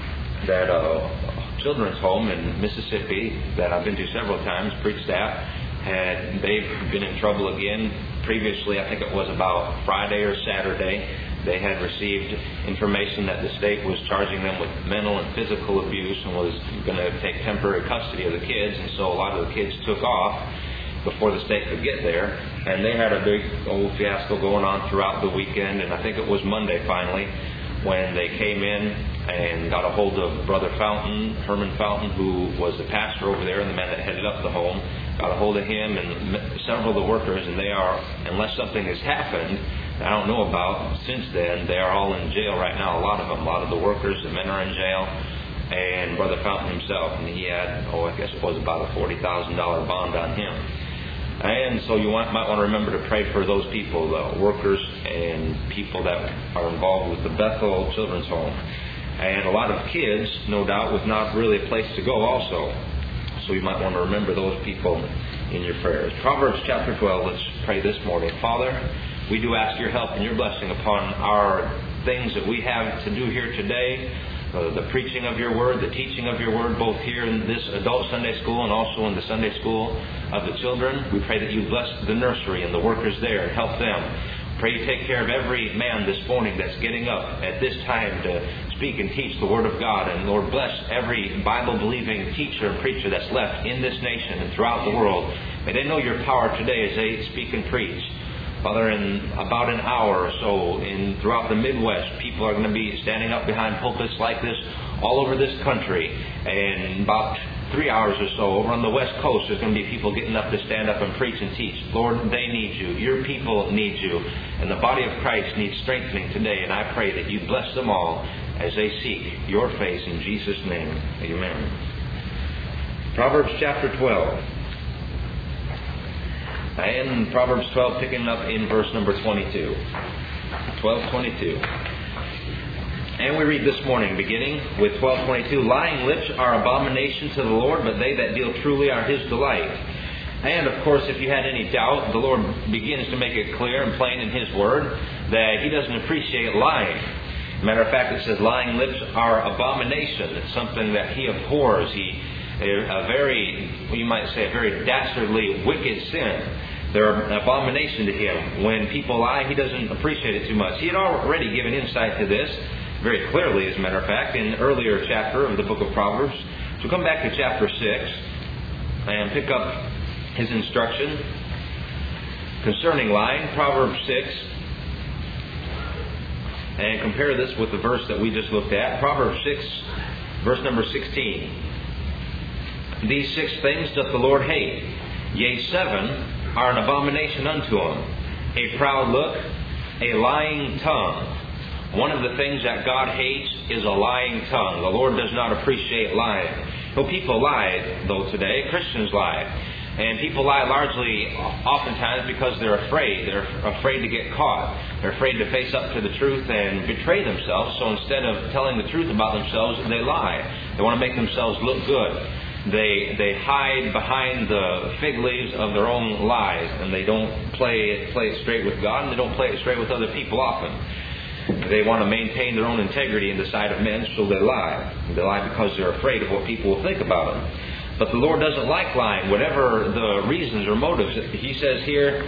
A: that a children's home in Mississippi that I've been to several times, preached at, they've been in trouble again. Previously, I think it was about Friday or Saturday, they had received information that the state was charging them with mental and physical abuse and was going to take temporary custody of the kids, and so a lot of the kids took off before the state could get there, and they had a big old fiasco going on throughout the weekend, and I think it was Monday finally when they came in and got a hold of Brother Fountain, Herman Fountain, who was the pastor over there and the man that headed up the home, got a hold of him and several of the workers, and they are, unless something has happened I don't know about since then, they are all in jail right now, a lot of them. A lot of the workers, the men are in jail, and Brother Fountain himself, and he had, I guess it was about a $40,000 bond on him. And so you might want to remember to pray for those people, the workers and people that are involved with the Bethel Children's Home. And a lot of kids, no doubt, with not really a place to go also. So you might want to remember those people in your prayers. Proverbs chapter 12, let's pray this morning. Father, we do ask your help and your blessing upon our things that we have to do here today. The preaching of your word, the teaching of your word, both here in this adult Sunday school and also in the Sunday school of the children. We pray that you bless the nursery and the workers there and help them. Pray you take care of every man this morning that's getting up at this time to speak and teach the Word of God. And Lord, bless every Bible-believing teacher and preacher that's left in this nation and throughout the world. May they know your power today as they speak and preach. Father, in about an hour or so, throughout the Midwest, people are going to be standing up behind pulpits like this all over this country. And about 3 hours or so, over on the West Coast, there's going to be people getting up to stand up and preach and teach. Lord, they need you. Your people need you. And the body of Christ needs strengthening today. And I pray that you bless them all as they seek your face in Jesus' name. Amen. Proverbs chapter 12. And Proverbs 12 picking up in verse number 22. 12:22. And we read this morning, beginning with 12:22, lying lips are abomination to the Lord, but they that deal truly are his delight. And of course, if you had any doubt, the Lord begins to make it clear and plain in his word that he doesn't appreciate lying. Matter of fact, it says lying lips are abomination. It's something that he abhors. A very, you might say, a very dastardly, wicked sin. They're an abomination to him. When people lie, he doesn't appreciate it too much. He had already given insight to this very clearly, as a matter of fact, in an earlier chapter of the book of Proverbs. So come back to chapter 6 and pick up his instruction concerning lying, Proverbs 6, and compare this with the verse that we just looked at, Proverbs 6, verse number 16. These 6 things doth the Lord hate, yea, 7 are an abomination unto him: a proud look, a lying tongue, One of the things that God hates is a lying tongue. The Lord does not appreciate lying. Well, people lie, though, today. Christians lie. And people lie largely, oftentimes, because they're afraid. They're afraid to get caught. They're afraid to face up to the truth and betray themselves. So instead of telling the truth about themselves, they lie. They want to make themselves look good. They hide behind the fig leaves of their own lies, and they don't play it straight with God, and they don't play it straight with other people often. They want to maintain their own integrity in the sight of men, so they lie. They lie because they're afraid of what people will think about them. But the Lord doesn't like lying, whatever the reasons or motives. He says here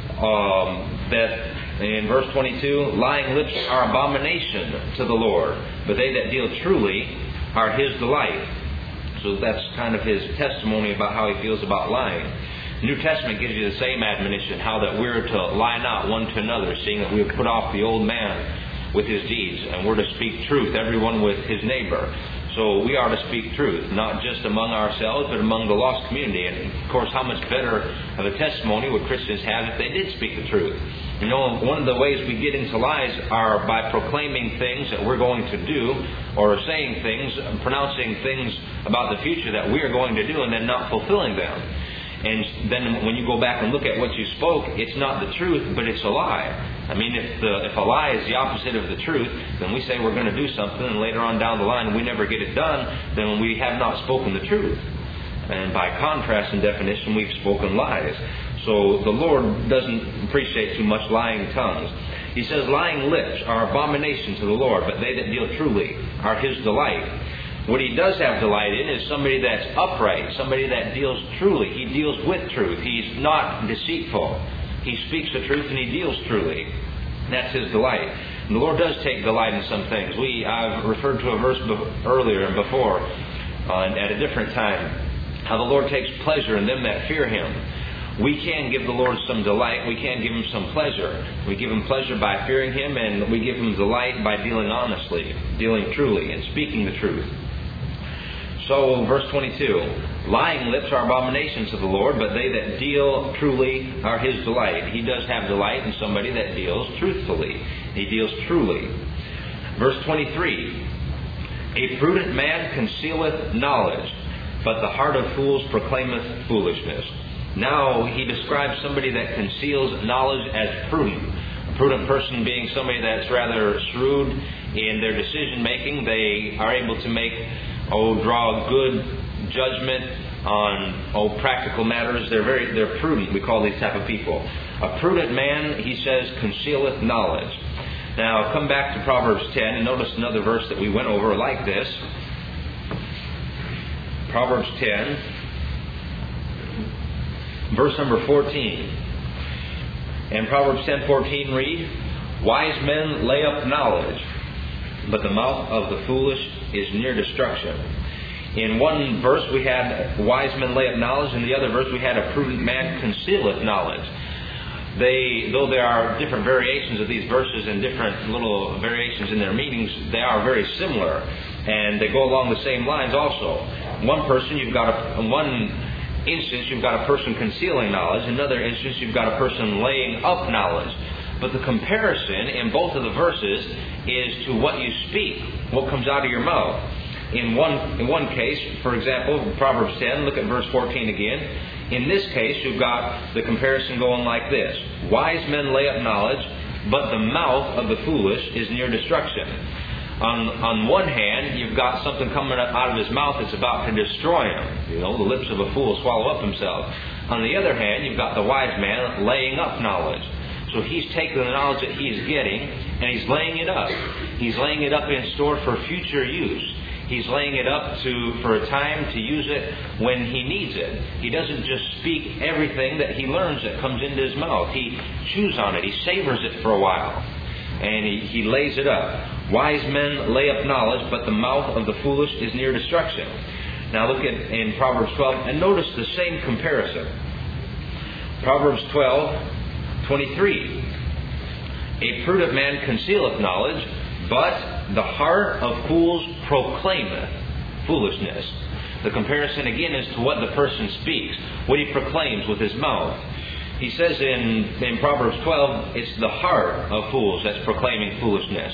A: that in verse 22, lying lips are abomination to the Lord, but they that deal truly are His delight. So that's kind of His testimony about how He feels about lying. The New Testament gives you the same admonition, how that we're to lie not one to another, seeing that we have put off the old man with his deeds, and we're to speak truth, everyone with his neighbor. So we are to speak truth, not just among ourselves, but among the lost community. And of course, how much better of a testimony would Christians have if they did speak the truth? You know, one of the ways we get into lies are by proclaiming things that we're going to do, or saying things, pronouncing things about the future that we are going to do, and then not fulfilling them. And then when you go back and look at what you spoke, it's not the truth, but it's a lie. I mean, if a lie is the opposite of the truth, then we say we're going to do something, and later on down the line we never get it done, then we have not spoken the truth. And by contrast and definition, we've spoken lies. So the Lord doesn't appreciate too much lying tongues. He says, lying lips are abomination to the Lord, but they that deal truly are His delight. What He does have delight in is somebody that's upright, somebody that deals truly. He deals with truth. He's not deceitful. He speaks the truth and He deals truly. That's His delight. And the Lord does take delight in some things. I've referred to a verse earlier and before, at a different time, how the Lord takes pleasure in them that fear Him. We can give the Lord some delight. We can give Him some pleasure. We give Him pleasure by fearing Him, and we give Him delight by dealing honestly, dealing truly, and speaking the truth. So, verse 22, lying lips are abominations to the Lord, but they that deal truly are His delight. He does have delight in somebody that deals truthfully. He deals truly. Verse 23, a prudent man concealeth knowledge, but the heart of fools proclaimeth foolishness. Now, he describes somebody that conceals knowledge as prudent. A prudent person being somebody that's rather shrewd in their decision making. They are able to draw good judgment on practical matters. They're prudent. We call these type of people. A prudent man, he says, concealeth knowledge. Now, come back to Proverbs 10 and notice another verse that we went over like this. Proverbs 10, verse number 14. And Proverbs 10:14 read, wise men lay up knowledge, but the mouth of the foolish is near destruction. In one verse we had wise men lay up knowledge, in the other verse we had a prudent man concealeth knowledge. Though there are different variations of these verses and different little variations in their meanings, they are very similar, and they go along the same lines also. In one instance you've got a person concealing knowledge, in another instance you've got a person laying up knowledge. But the comparison in both of the verses is to what you speak, what comes out of your mouth. In one case, for example, Proverbs 10, look at verse 14 again. In this case, you've got the comparison going like this. Wise men lay up knowledge, but the mouth of the foolish is near destruction. On one hand, you've got something coming out of his mouth that's about to destroy him. You know, the lips of a fool swallow up himself. On the other hand, you've got the wise man laying up knowledge. So he's taking the knowledge that he's getting and he's laying it up. He's laying it up in store for future use. He's laying it up for a time to use it when he needs it. He doesn't just speak everything that he learns that comes into his mouth. He chews on it. He savors it for a while. And he lays it up. Wise men lay up knowledge, but the mouth of the foolish is near destruction. Now look in Proverbs 12 and notice the same comparison. Proverbs 12:23. A prudent man concealeth knowledge, but the heart of fools proclaimeth foolishness. The comparison again is to what the person speaks, what he proclaims with his mouth. He says in Proverbs 12, it's the heart of fools that's proclaiming foolishness.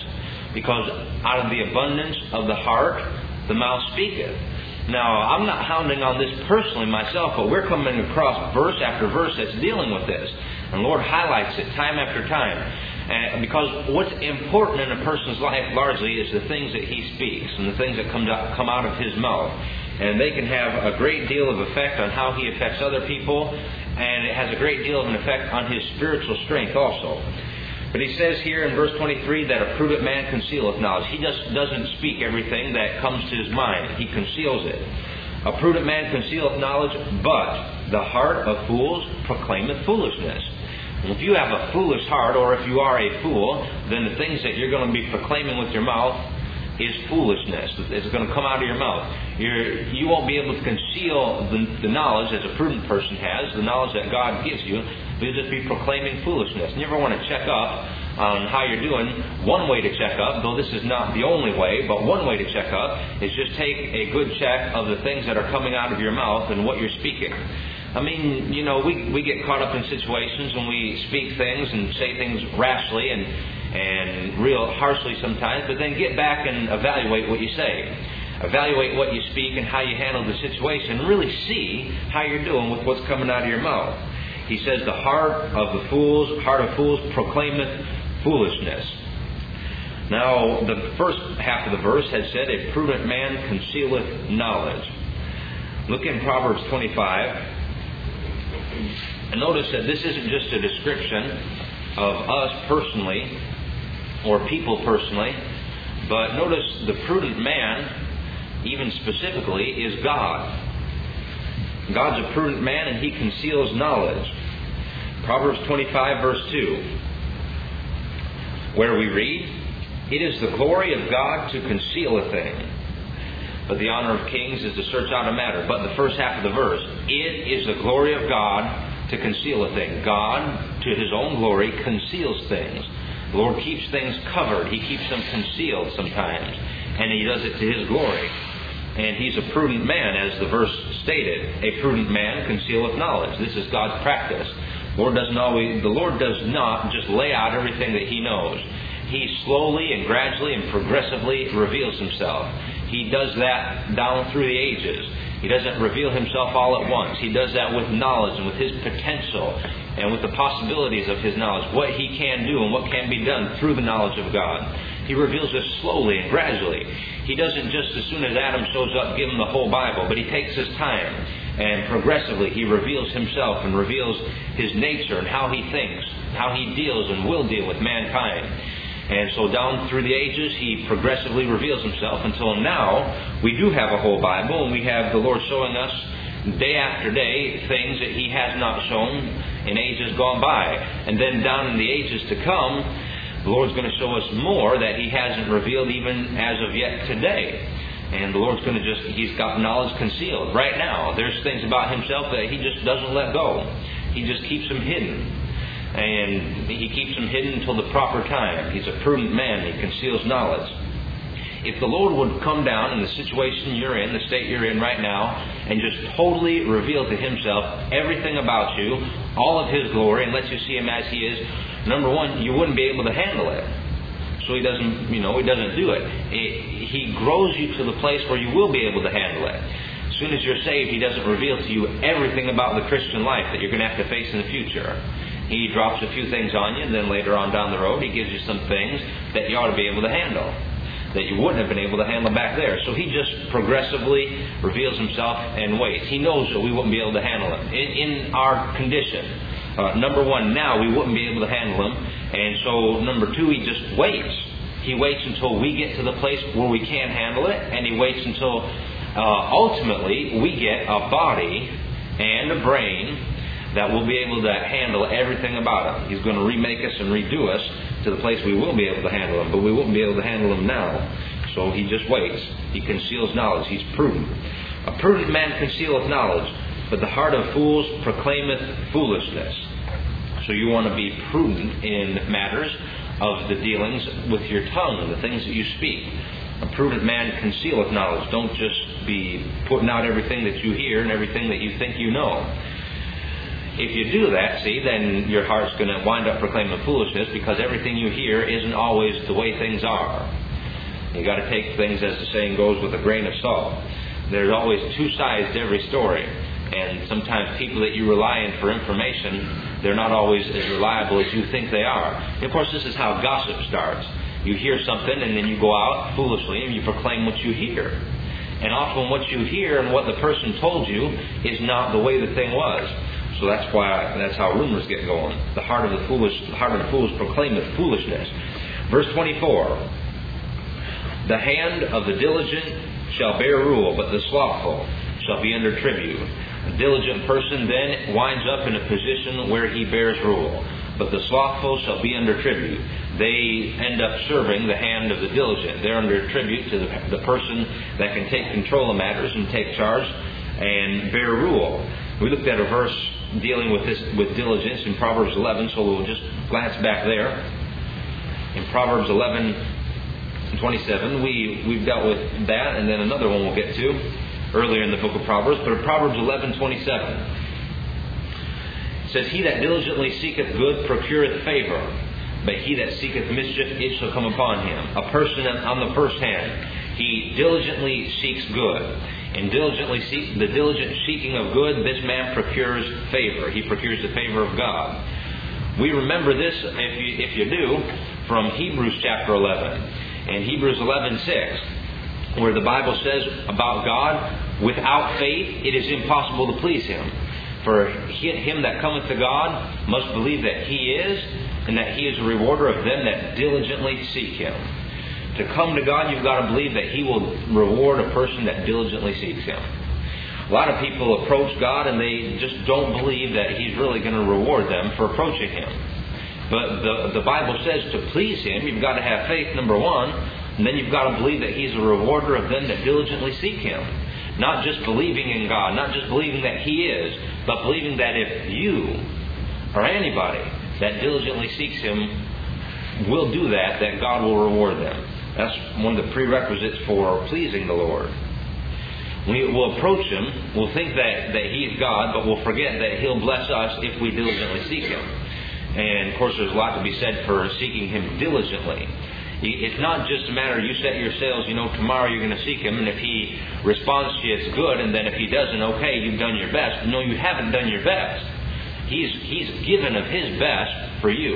A: Because out of the abundance of the heart, the mouth speaketh. Now, I'm not hounding on this personally myself, but we're coming across verse after verse that's dealing with this. And the Lord highlights it time after time. Because what's important in a person's life largely is the things that he speaks and the things that come out of his mouth. And they can have a great deal of effect on how he affects other people, and it has a great deal of an effect on his spiritual strength also. But he says here in verse 23 that a prudent man concealeth knowledge. He just doesn't speak everything that comes to his mind. He conceals it. A prudent man concealeth knowledge, but the heart of fools proclaimeth foolishness. And if you have a foolish heart, or if you are a fool, then the things that you're going to be proclaiming with your mouth is foolishness. It's going to come out of your mouth. You won't be able to conceal the knowledge as a prudent person has, the knowledge that God gives you. You'll just be proclaiming foolishness. You never want to check up on how you're doing. One way to check up, though this is not the only way, but one way to check up is just take a good check of the things that are coming out of your mouth and what you're speaking. I mean, we get caught up in situations when we speak things and say things rashly and real harshly sometimes, but then get back and evaluate what you say. Evaluate what you speak and how you handle the situation, and really see how you're doing with what's coming out of your mouth. He says, the heart of fools proclaimeth foolishness. Now, the first half of the verse had said, a prudent man concealeth knowledge. Look in Proverbs 25. And notice that this isn't just a description of us personally, or people personally, but notice the prudent man, even specifically, is God. God's a prudent man, and He conceals knowledge. Proverbs 25, verse 2, where we read, it is the glory of God to conceal a thing, but the honor of kings is to search out a matter. But the first half of the verse, it is the glory of God to conceal a thing. God, to His own glory, conceals things. The Lord keeps things covered. He keeps them concealed sometimes, and He does it to His glory. And He's a prudent man, as the verse stated. A prudent man concealeth knowledge. This is God's practice. The Lord does not just lay out everything that He knows. He slowly and gradually and progressively reveals Himself. He does that down through the ages. He doesn't reveal Himself all at once. He does that with knowledge and with His potential and with the possibilities of His knowledge, what He can do and what can be done through the knowledge of God. He reveals this slowly and gradually. He doesn't just as soon as Adam shows up give him the whole Bible, but He takes His time, and progressively He reveals Himself and reveals His nature and how He thinks, how He deals and will deal with mankind. And so down through the ages, He progressively reveals Himself until now we do have a whole Bible, and we have the Lord showing us day after day things that He has not shown in ages gone by. And then down in the ages to come, the Lord's going to show us more that He hasn't revealed even as of yet today. And the Lord's going to He's got knowledge concealed. Right now, there's things about Himself that He just doesn't let go. He just keeps them hidden. And He keeps them hidden until the proper time. He's a prudent man. He conceals knowledge. If the Lord would come down in the situation you're in, the state you're in right now, and just totally reveal to Himself everything about you, all of His glory, and let you see Him as He is, number one, you wouldn't be able to handle it. So He doesn't do it. He grows you to the place where you will be able to handle it. As soon as you're saved, He doesn't reveal to you everything about the Christian life that you're going to have to face in the future. He drops a few things on you, and then later on down the road, He gives you some things that you ought to be able to handle, that you wouldn't have been able to handle back there. So He just progressively reveals Himself and waits. He knows that we wouldn't be able to handle Him. In our condition, number one, now we wouldn't be able to handle Him. And so number two, He just waits. He waits until we get to the place where we can handle it, and He waits until ultimately we get a body and a brain that will be able to handle everything about Him. He's going to remake us and redo us to the place we will be able to handle Him, but we won't be able to handle Him now. So He just waits. He conceals knowledge. He's prudent. A prudent man concealeth knowledge, but the heart of fools proclaimeth foolishness. So you want to be prudent in matters of the dealings with your tongue, the things that you speak. A prudent man concealeth knowledge. Don't just be putting out everything that you hear and everything that you think you know. If you do that, then your heart's going to wind up proclaiming foolishness, because everything you hear isn't always the way things are. You got to take things, as the saying goes, with a grain of salt. There's always two sides to every story. And sometimes people that you rely on for information, they're not always as reliable as you think they are. And of course, this is how gossip starts. You hear something and then you go out foolishly and you proclaim what you hear. And often what you hear and what the person told you is not the way the thing was. So that's how rumors get going. The heart of the fools proclaimeth foolishness. Verse 24. The hand of the diligent shall bear rule, but the slothful shall be under tribute. A diligent person then winds up in a position where he bears rule, but the slothful shall be under tribute. They end up serving the hand of the diligent. They're under tribute to the person that can take control of matters and take charge and bear rule. We looked at a verse dealing with this with diligence in Proverbs 11, so we'll just glance back there. In Proverbs 11:27, we've dealt with that, and then another one we'll get to earlier in the book of Proverbs. But in Proverbs 11:27, it says, He that diligently seeketh good procureth favor, but he that seeketh mischief, it shall come upon him. A person on the first hand, he diligently seeks good. And the diligent seeking of good, this man procures favor. He procures the favor of God. We remember this, if you do, from Hebrews chapter 11. In Hebrews 11:6, where the Bible says about God, without faith it is impossible to please Him. For him that cometh to God must believe that He is, and that He is a rewarder of them that diligently seek Him. To come to God, you've got to believe that He will reward a person that diligently seeks Him. A lot of people approach God and they just don't believe that He's really going to reward them for approaching Him. But the Bible says to please Him, you've got to have faith, number one, and then you've got to believe that He's a rewarder of them that diligently seek Him. Not just believing in God, not just believing that He is, but believing that if you or anybody that diligently seeks Him will do that God will reward them. That's one of the prerequisites for pleasing the Lord. We will approach Him, we'll think that He is God, but we'll forget that He'll bless us if we diligently seek Him. And of course there's a lot to be said for seeking Him diligently. It's not just a matter you set your sails, tomorrow you're going to seek Him, and if He responds to you, it's good, and then if He doesn't, okay, you've done your best. No, you haven't done your best. He's given of His best for you.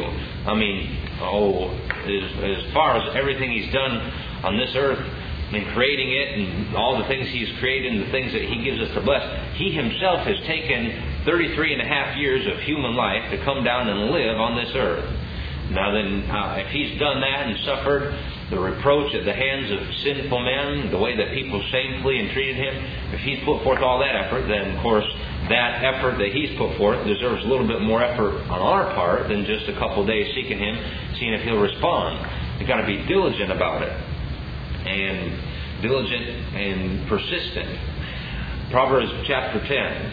A: As far as everything He's done on this earth, and creating it, and all the things He's created, and the things that He gives us to bless, He Himself has taken 33 and a half years of human life to come down and live on this earth. Now then, if He's done that and suffered the reproach at the hands of sinful men, the way that people shamefully entreated Him, if He's put forth all that effort, then of course that effort that He's put forth deserves a little bit more effort on our part than just a couple of days seeking Him, seeing if He'll respond. You've got to be diligent about it. And diligent and persistent. Proverbs chapter 10.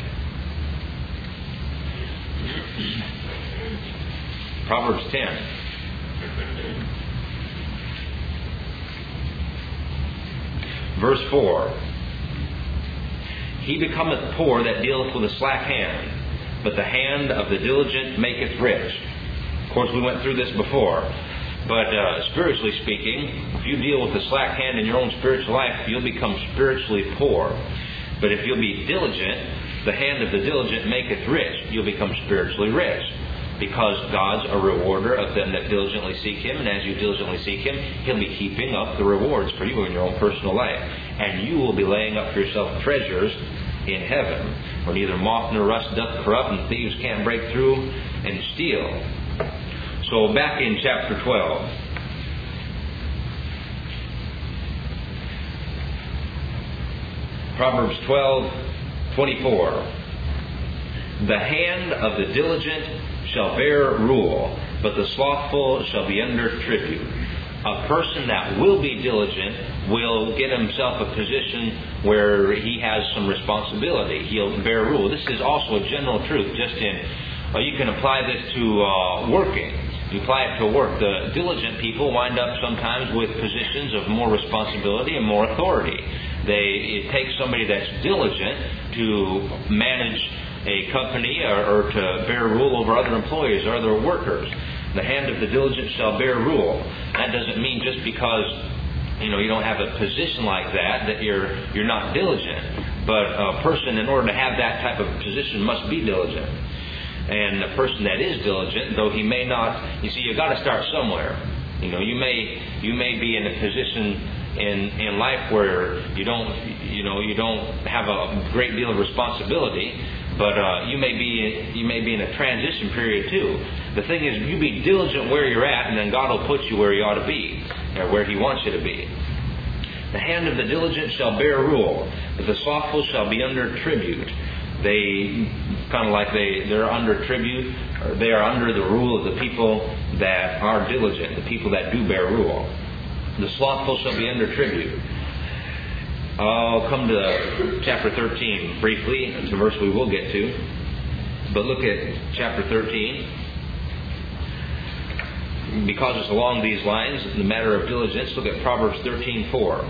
A: Proverbs 10. Verse 4. He becometh poor that dealeth with a slack hand, but the hand of the diligent maketh rich. Of course, we went through this before. But spiritually speaking, if you deal with a slack hand in your own spiritual life, you'll become spiritually poor. But if you'll be diligent, the hand of the diligent maketh rich. You'll become spiritually rich. Because God's a rewarder of them that diligently seek Him. And as you diligently seek Him, He'll be keeping up the rewards for you in your own personal life. And you will be laying up for yourself treasures in heaven, where neither moth nor rust doth corrupt, and thieves can't break through and steal. So back in chapter 12. Proverbs 12:24. The hand of the diligent shall bear rule, but the slothful shall be under tribute. A person that will be diligent will get himself a position where he has some responsibility. He'll bear rule. This is also a general truth. Just you can apply this to working. You apply it to work. The diligent people wind up sometimes with positions of more responsibility and more authority. It takes somebody that's diligent to manage a company or to bear rule over other employees or other workers. The hand of the diligent shall bear rule. That doesn't mean just because you don't have a position like that you're not diligent. But a person, in order to have that type of position, must be diligent. And a person that is diligent, though he may not, you've got to start somewhere. You may be in a position in life where you don't have a great deal of responsibility, but you may be in a transition period too. The thing is, you be diligent where you're at, and then God will put you where you ought to be, or where He wants you to be. The hand of the diligent shall bear rule, but the slothful shall be under tribute. They're under tribute, or they are under the rule of the people that are diligent, the people that do bear rule. The slothful shall be under tribute. I'll come to chapter 13 briefly. It's a verse we will get to. But look at chapter 13. Because it's along these lines, in the matter of diligence, look at Proverbs 13:4.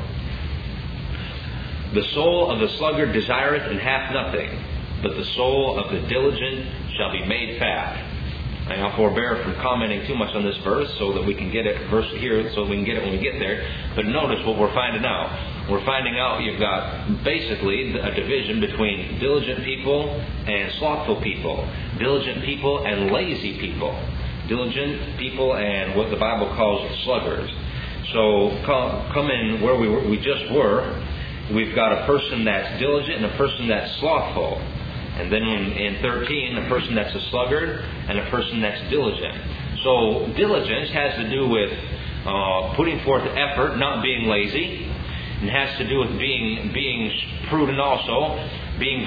A: The soul of the sluggard desireth and hath nothing, but the soul of the diligent shall be made fat. And I'll forbear from commenting too much on this verse so that we can get it so we can get it when we get there. But notice what we're finding out. We're finding out you've got basically a division between diligent people and slothful people. Diligent people and lazy people. Diligent people and what the Bible calls sluggards. So come in where we just were. We've got a person that's diligent and a person that's slothful. And then in 13, a person that's a sluggard and a person that's diligent. So diligence has to do with putting forth effort, not being lazy. It has to do with being prudent also, being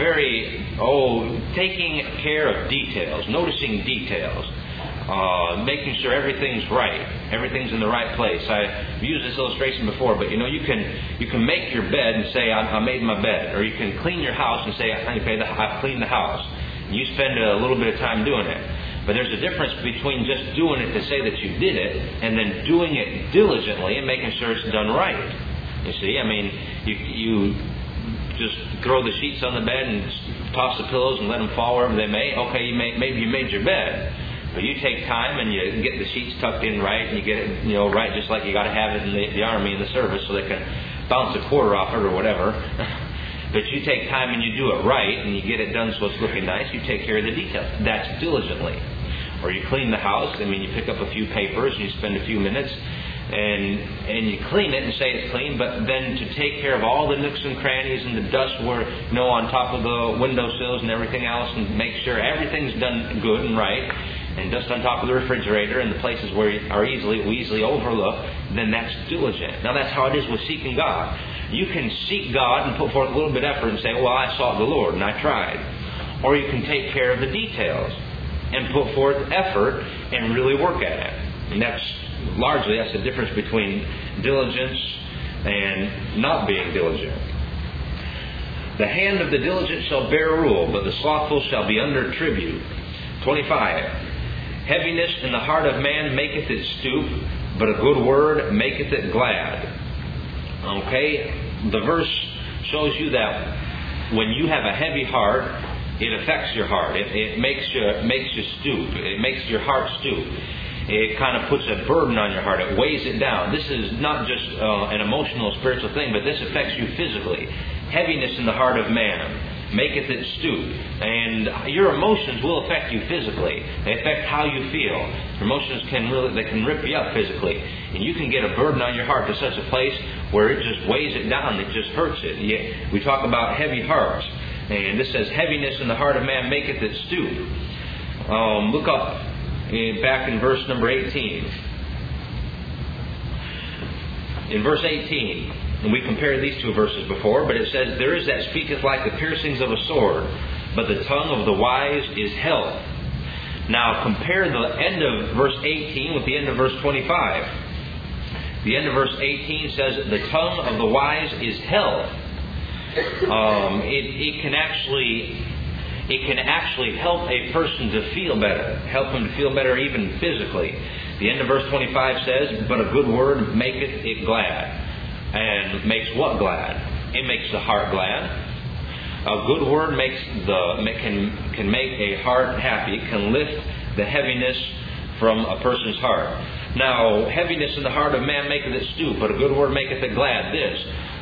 A: taking care of details, noticing details, making sure everything's right, everything's in the right place. I've used this illustration before, but you can make your bed and say, I made my bed. Or you can clean your house and say, I've cleaned the house. And you spend a little bit of time doing it. But there's a difference between just doing it to say that you did it and then doing it diligently and making sure it's done right. You see, you just throw the sheets on the bed and toss the pillows and let them fall wherever they may. Okay, maybe you made your bed. But you take time and you get the sheets tucked in right, and you get it right, just like you got to have it in the army and the service, so they can bounce a quarter off it or whatever. But you take time and you do it right, and you get it done so it's looking nice. You take care of the details. That's diligently. Or you clean the house. You pick up a few papers and you spend a few minutes and you clean it and say it's clean. But then to take care of all the nooks and crannies and the dust on top of the windowsills and everything else, and make sure everything's done good and right. And dust on top of the refrigerator and the places where we easily overlook, then that's diligent. Now that's how it is with seeking God. You can seek God and put forth a little bit of effort and say, well, I sought the Lord and I tried. Or you can take care of the details and put forth effort and really work at it. And that's the difference between diligence and not being diligent. The hand of the diligent shall bear rule, but the slothful shall be under tribute. 25. Heaviness in the heart of man maketh it stoop, but a good word maketh it glad. Okay? The verse shows you that when you have a heavy heart, it affects your heart. It makes you stoop. It makes your heart stoop. It kind of puts a burden on your heart. It weighs it down. This is not just an emotional, spiritual thing, but this affects you physically. Heaviness in the heart of man maketh it stoop. And your emotions will affect you physically. They affect how you feel. Your emotions can rip you up physically. And you can get a burden on your heart to such a place where it just weighs it down. It just hurts it. We talk about heavy hearts. And this says, heaviness in the heart of man maketh it stoop. Look up back in verse number 18. In verse 18, and we compared these two verses before, but it says, there is that speaketh like the piercings of a sword, but the tongue of the wise is health. Now compare the end of verse 18 with the end of verse 25. The end of verse 18 says, the tongue of the wise is health. It can actually help a person to feel better, help him to feel better even physically. The end of verse 25 says, but a good word maketh it glad. And makes what glad? It makes the heart glad. A good word can make a heart happy. It can lift the heaviness from a person's heart. Now, heaviness in the heart of man maketh it stoop, but a good word maketh it glad. This,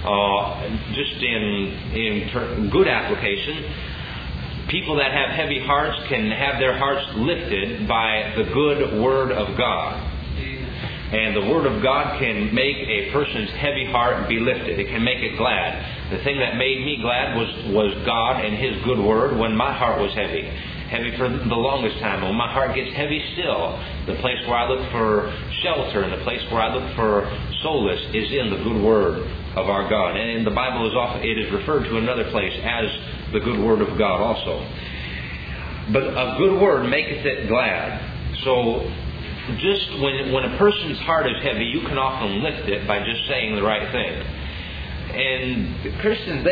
A: just in good application, people that have heavy hearts can have their hearts lifted by the good Word of God. And the Word of God can make a person's heavy heart be lifted. It can make it glad. The thing that made me glad was God and His good Word when my heart was heavy. Heavy for the longest time. When my heart gets heavy still, the place where I look for shelter and the place where I look for solace is in the good Word of our God. And in the Bible it is referred to another place as the good Word of God also. But a good word maketh it glad. So just when a person's heart is heavy, you can often lift it by just saying the right thing. And Christians,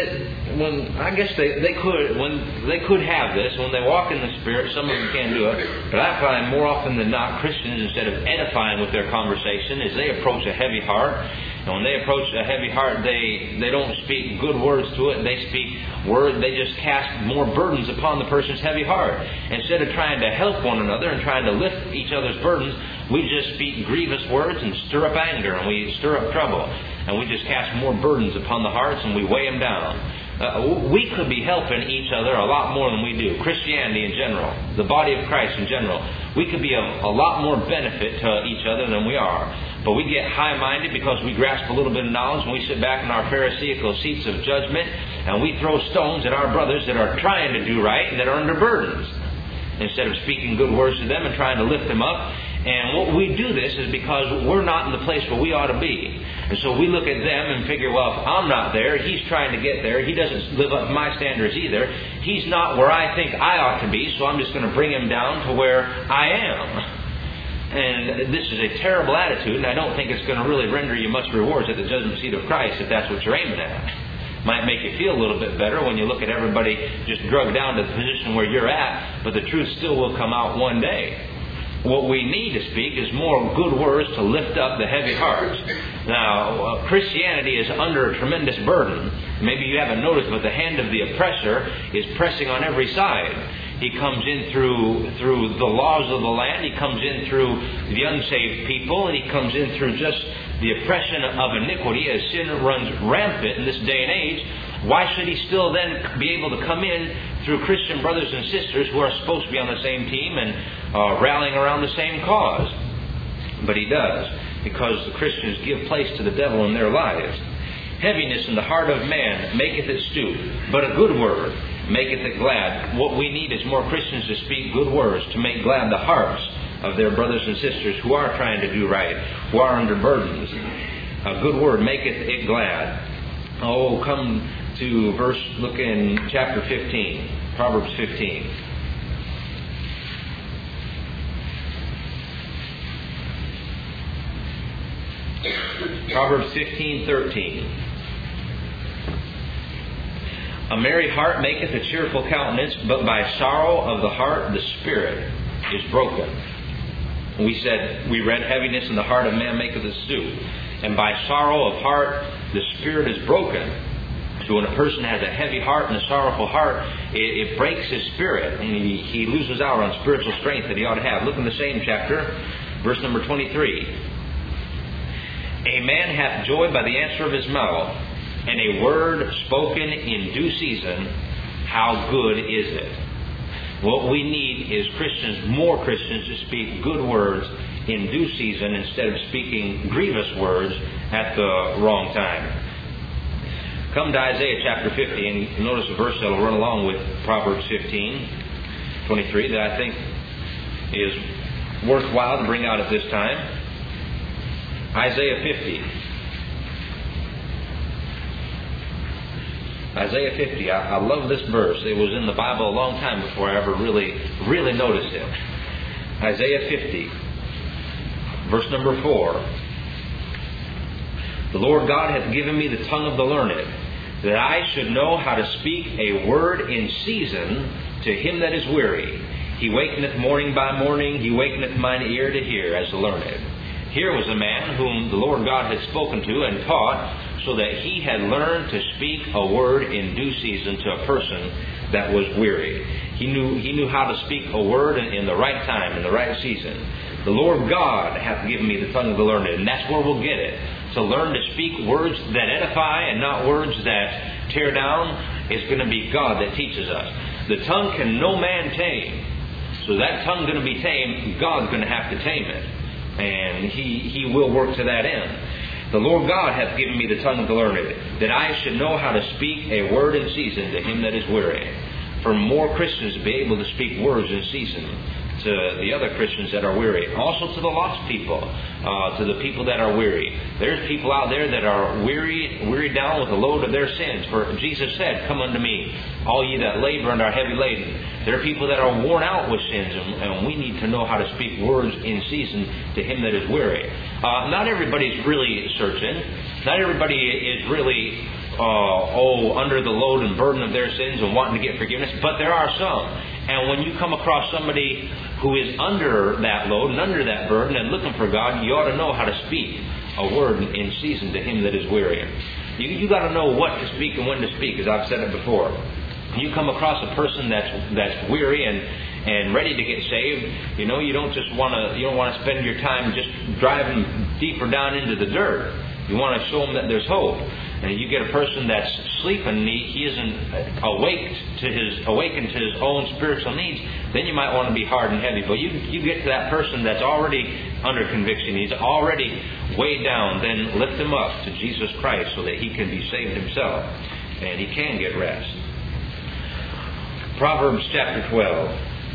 A: they could have this when they walk in the Spirit. Some of them can do it, but I find more often than not, Christians, instead of edifying with their conversation, is they approach a heavy heart. And when they approach a heavy heart, they don't speak good words to it. They speak words. They just cast more burdens upon the person's heavy heart. Instead of trying to help one another and trying to lift each other's burdens, we just speak grievous words and stir up anger and we stir up trouble. And we just cast more burdens upon the hearts and we weigh them down. We could be helping each other a lot more than we do. Christianity in general, the body of Christ in general, we could be a lot more benefit to each other than we are. But we get high-minded because we grasp a little bit of knowledge and we sit back in our Pharisaical seats of judgment and we throw stones at our brothers that are trying to do right and that are under burdens, instead of speaking good words to them and trying to lift them up. And what we do this is because we're not in the place where we ought to be. And so we look at them and figure, well, if I'm not there, he's trying to get there. He doesn't live up to my standards either. He's not where I think I ought to be, so I'm just going to bring him down to where I am. And this is a terrible attitude, and I don't think it's going to really render you much rewards at the judgment seat of Christ if that's what you're aiming at. Might make you feel a little bit better when you look at everybody just drugged down to the position where you're at, but the truth still will come out one day. What we need to speak is more good words to lift up the heavy hearts. Now, Christianity is under a tremendous burden. Maybe you haven't noticed, but the hand of the oppressor is pressing on every side. He comes in through the laws of the land. He comes in through the unsaved people. And he comes in through just the oppression of iniquity as sin runs rampant in this day and age. Why should he still then be able to come in through Christian brothers and sisters who are supposed to be on the same team and rallying around the same cause? But he does, because the Christians give place to the devil in their lives. Heaviness in the heart of man maketh it stoop, but a good word maketh it glad. What we need is more Christians to speak good words, to make glad the hearts of their brothers and sisters who are trying to do right, who are under burdens. A good word maketh it glad. Oh, come to look in chapter 15, Proverbs 15. Proverbs 15:13. A merry heart maketh a cheerful countenance, but by sorrow of the heart the spirit is broken. We read heaviness in the heart of man maketh it stoop. And by sorrow of heart the spirit is broken. So when a person has a heavy heart and a sorrowful heart, it breaks his spirit, and he loses out on spiritual strength that he ought to have. Look in the same chapter, verse number 23. A man hath joy by the answer of his mouth, and a word spoken in due season, how good is it? What we need is more Christians to speak good words in due season instead of speaking grievous words at the wrong time. Come to Isaiah chapter 50, and notice a verse that will run along with Proverbs 15:23 that I think is worthwhile to bring out at this time. Isaiah 50. Isaiah 50. I love this verse. It was in the Bible a long time before I ever really noticed it. Isaiah 50, verse number 4. The Lord God hath given me the tongue of the learned, that I should know how to speak a word in season to him that is weary. He wakeneth morning by morning, he wakeneth mine ear to hear as the learned. Here was a man whom the Lord God had spoken to and taught so that he had learned to speak a word in due season to a person that was weary. He knew how to speak a word in the right time, in the right season. The Lord God hath given me the tongue of the learned, and that's where we'll get it. To learn to speak words that edify and not words that tear down is going to be God that teaches us. The tongue can no man tame. So that tongue going to be tamed, God's going to have to tame it. And He will work to that end. The Lord God hath given me the tongue of the learned, that I should know how to speak a word in season to him that is weary. For more Christians to be able to speak words in season to the other Christians that are weary. Also to the lost people, to the people that are weary. There's people out there that are wearied down with the load of their sins. For Jesus said, "Come unto me, all ye that labor and are heavy laden." There are people that are worn out with sins, and we need to know how to speak words in season to him that is weary. Not everybody's really searching. Not everybody is really under the load and burden of their sins and wanting to get forgiveness, but there are some. And when you come across somebody who is under that load and under that burden and looking for God, you ought to know how to speak a word in season to him that is weary. You got to know what to speak and when to speak, as I've said it before. You come across a person that's weary and ready to get saved, you don't want to spend your time just driving deeper down into the dirt. You want to show them that there's hope. And you get a person that's sleeping, he isn't awakened to his own spiritual needs, then you might want to be hard and heavy. But you get to that person that's already under conviction, he's already weighed down, then lift him up to Jesus Christ so that he can be saved himself and he can get rest. Proverbs chapter 12.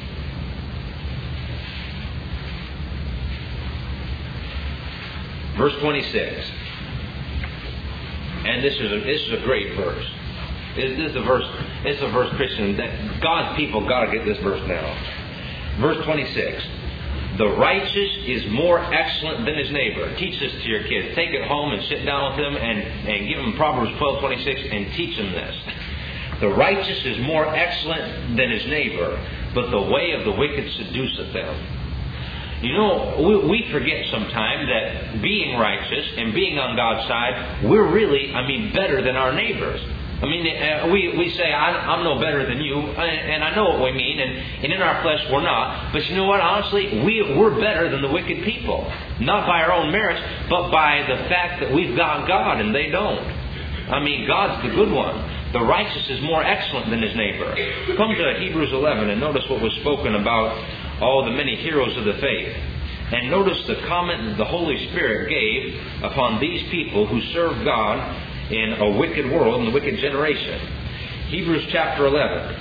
A: Verse 26. And this is a great verse. This is a verse, Christian, that God's people got to get this verse now. Verse 26. The righteous is more excellent than his neighbor. Teach this to your kids. Take it home and sit down with them and give them Proverbs 12:26 and teach them this. The righteous is more excellent than his neighbor, but the way of the wicked seduceth them. We forget sometimes that being righteous and being on God's side, we're really, better than our neighbors. We say, I'm no better than you, and I know what we mean, and in our flesh we're not. But you know what? Honestly, we're better than the wicked people. Not by our own merits, but by the fact that we've got God and they don't. God's the good one. The righteous is more excellent than his neighbor. Come to Hebrews 11 and notice what was spoken about all the many heroes of the faith. And notice the comment that the Holy Spirit gave upon these people who serve God in a wicked world, in a wicked generation. Hebrews chapter 11.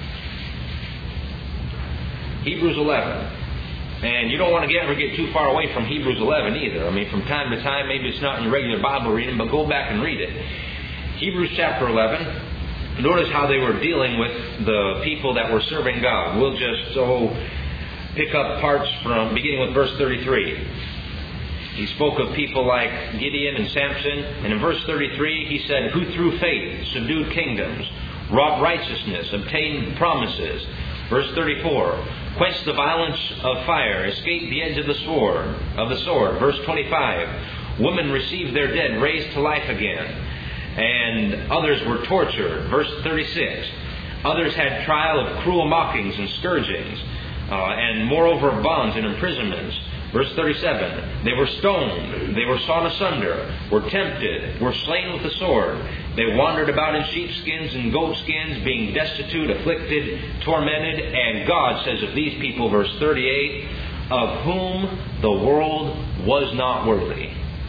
A: Hebrews 11. And you don't want to ever get too far away from Hebrews 11 either. From time to time, maybe it's not in your regular Bible reading, but go back and read it. Hebrews chapter 11. Notice how they were dealing with the people that were serving God. We'll just pick up parts from beginning with verse 33. He spoke of people like Gideon and Samson. And in verse 33 he said, who through faith subdued kingdoms, wrought righteousness, obtained promises. Verse 34, quenched the violence of fire, escaped the edge of the sword. Verse 25, women received their dead raised to life again. And others were tortured. Verse 36, others had trial of cruel mockings and scourgings, and moreover bonds and imprisonments. Verse 37, they were stoned, they were sawn asunder, were tempted, were slain with the sword. They wandered about in sheepskins and goatskins, being destitute, afflicted, tormented. And God says of these people, verse 38, of whom the world was not worthy.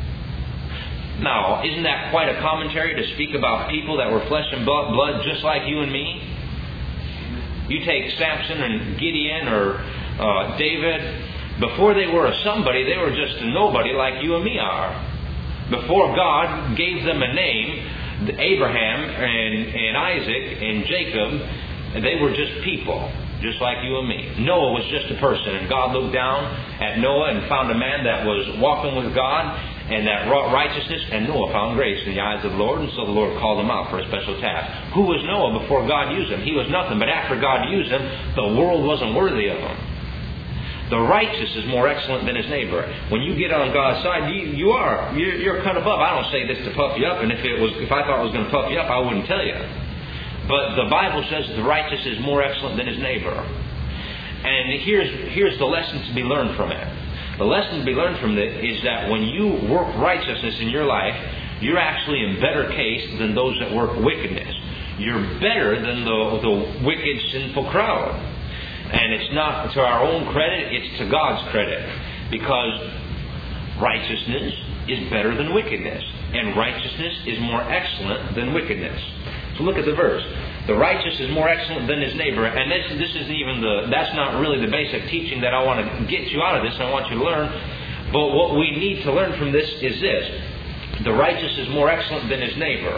A: Now, isn't that quite a commentary to speak about people that were flesh and blood just like you and me? You take Samson and Gideon or David. Before they were a somebody, they were just a nobody like you and me are. Before God gave them a name, Abraham and Isaac and Jacob, they were just people, just like you and me. Noah was just a person, and God looked down at Noah and found a man that was walking with God and that wrought righteousness, and Noah found grace in the eyes of the Lord, and so the Lord called him out for a special task. Who was Noah before God used him? He was nothing, but after God used him, the world wasn't worthy of him. The righteous is more excellent than his neighbor. When you get on God's side, you're cut above. I don't say this to puff you up, and if I thought it was going to puff you up, I wouldn't tell you. But the Bible says the righteous is more excellent than his neighbor. And here's the lesson to be learned from it. The lesson to be learned from it is that when you work righteousness in your life, you're actually in better case than those that work wickedness. You're better than the wicked, sinful crowd. And it's not to our own credit, it's to God's credit. Because righteousness is better than wickedness. And righteousness is more excellent than wickedness. So look at the verse. The righteous is more excellent than his neighbor. And this isn't even that's not really the basic teaching that I want to get you out of this. I want you to learn. But what we need to learn from this is this. The righteous is more excellent than his neighbor.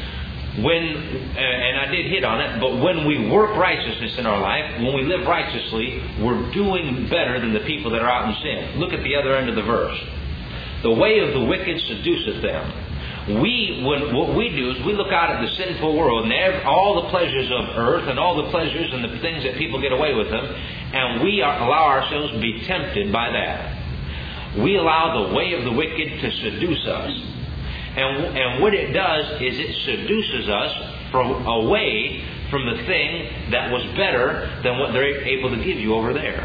A: And I did hit on it, but when we work righteousness in our life, when we live righteously, we're doing better than the people that are out in sin. Look at the other end of the verse. The way of the wicked seduceth them. What we do is we look out at the sinful world and all the pleasures of earth and all the pleasures and the things that people get away with them, and we allow ourselves to be tempted by that. We allow the way of the wicked to seduce us. And what it does is it seduces us away from the thing that was better than what they're able to give you over there.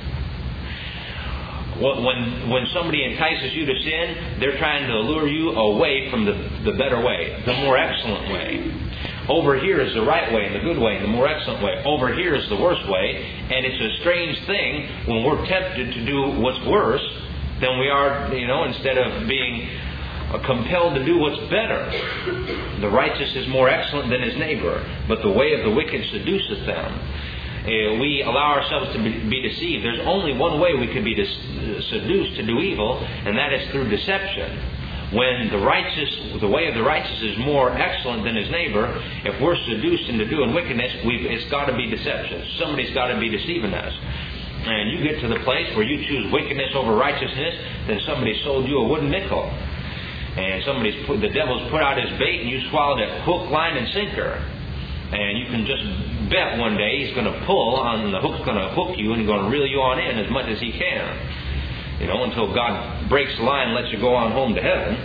A: When somebody entices you to sin, they're trying to lure you away from the better way, the more excellent way. Over here is the right way, the good way, the more excellent way. Over here is the worst way. And it's a strange thing when we're tempted to do what's worse than we are, instead of being compelled to do what's better. The righteous is more excellent than his neighbor, but the way of the wicked seduceth them. We allow ourselves to be deceived. There's only one way we can be seduced to do evil, and that is through deception. When the way of the righteous is more excellent than his neighbor, if we're seduced into doing wickedness, it's got to be deception. Somebody's got to be deceiving us. And you get to the place where you choose wickedness over righteousness, then somebody sold you a wooden nickel. And the devil's put out his bait and you swallowed it hook, line, and sinker. And you can just bet one day he's going to pull on the hook's going to hook you and he's going to reel you on in as much as he can. Until God breaks the line and lets you go on home to heaven.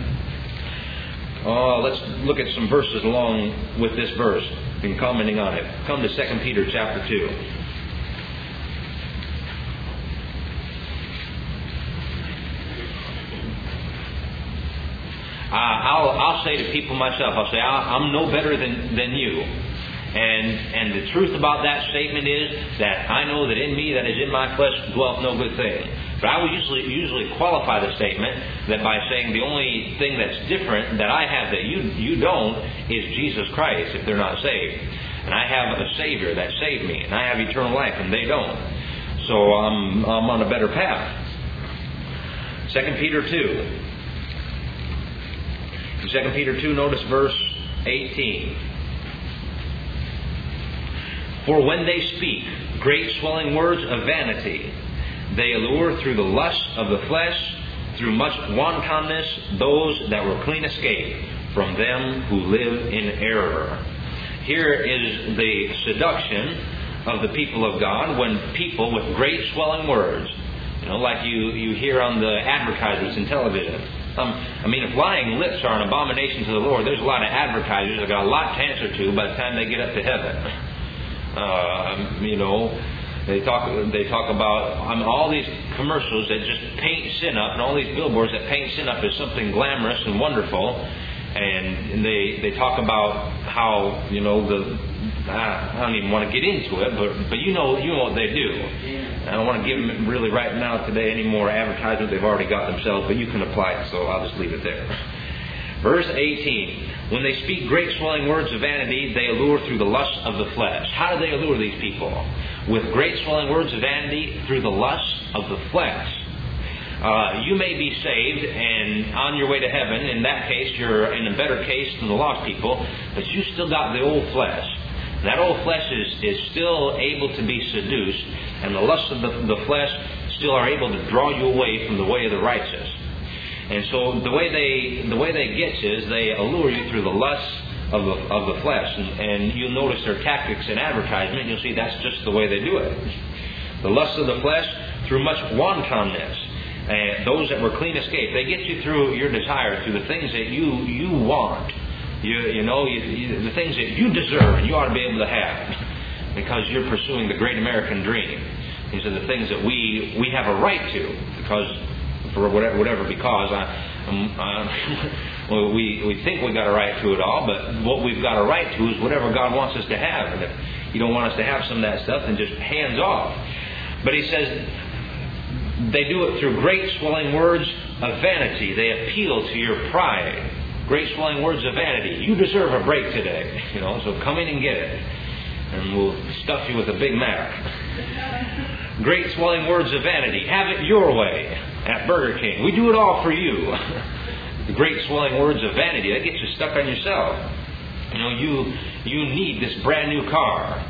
A: Let's look at some verses along with this verse and commenting on it. Come to 2 Peter chapter 2. I'll say to people myself, I'll say, I'm no better than you. And the truth about that statement is that I know that in me, that is in my flesh, dwelleth no good thing. But I would usually qualify the statement that by saying the only thing that's different that I have that you don't is Jesus Christ if they're not saved. And I have a Savior that saved me, and I have eternal life, and they don't. So I'm on a better path. 2 Peter 2. In 2 Peter 2, notice verse 18. For when they speak great swelling words of vanity, they allure through the lust of the flesh, through much wantonness, those that were clean escaped from them who live in error. Here is the seduction of the people of God when people with great swelling words, like you hear on the advertisements in television. If lying lips are an abomination to the Lord, there's a lot of advertisers that got a lot to answer to by the time they get up to heaven. They talk about all these commercials that just paint sin up, and all these billboards that paint sin up as something glamorous and wonderful, and they talk about how I don't even want to get into it, but you know what they do. I don't want to give them really right now today any more advertisement they've already got themselves, but you can apply it, so I'll just leave it there. Verse 18. When they speak great swelling words of vanity, they allure through the lust of the flesh. How do they allure these people? With great swelling words of vanity through the lust of the flesh. You may be saved and on your way to heaven. In that case, you're in a better case than the lost people, but you still got the old flesh. That old flesh is still able to be seduced, and the lusts of the flesh still are able to draw you away from the way of the righteous. And so the way they get you is they allure you through the lusts of the flesh. And you'll notice their tactics in advertisement. You'll see that's just the way they do it. The lusts of the flesh through much wantonness. Those that were clean escaped. They get you through your desires, through the things that you want. The things that you deserve and you ought to be able to have because you're pursuing the great American dream. These are the things that we have a right to we think we got a right to it all, but what we've got a right to is whatever God wants us to have. And if you don't want us to have some of that stuff, then just hands off. But he says they do it through great swelling words of vanity. They appeal to your pride. Great swelling words of vanity. You deserve a break today, so come in and get it. And we'll stuff you with a Big Mac. Great swelling words of vanity. Have it your way at Burger King. We do it all for you. The great swelling words of vanity, that gets you stuck on yourself. You need this brand new car.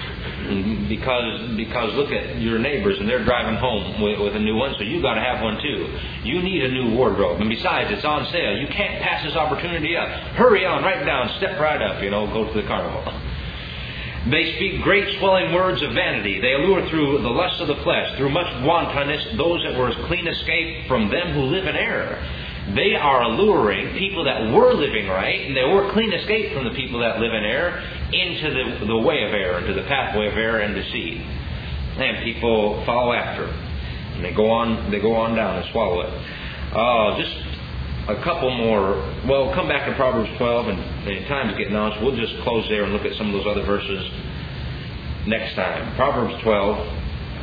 A: Because look at your neighbors and they're driving home with a new one, so you got to have one too. You need a new wardrobe, and besides, it's on sale. You can't pass this opportunity up. Hurry on, right down, step right up. Go to the carnival. They speak great swelling words of vanity. They allure through the lust of the flesh, through much wantonness, those that were as clean escaped from them who live in error. They are alluring people that were living right, and they were clean escaped from the people that live in error, into the way of error, into the pathway of error and deceit. And people follow after them. And they go on down and swallow it. Just a couple more. Well, we'll come back to Proverbs 12, and time's getting on, so we'll just close there and look at some of those other verses next time. Proverbs 12.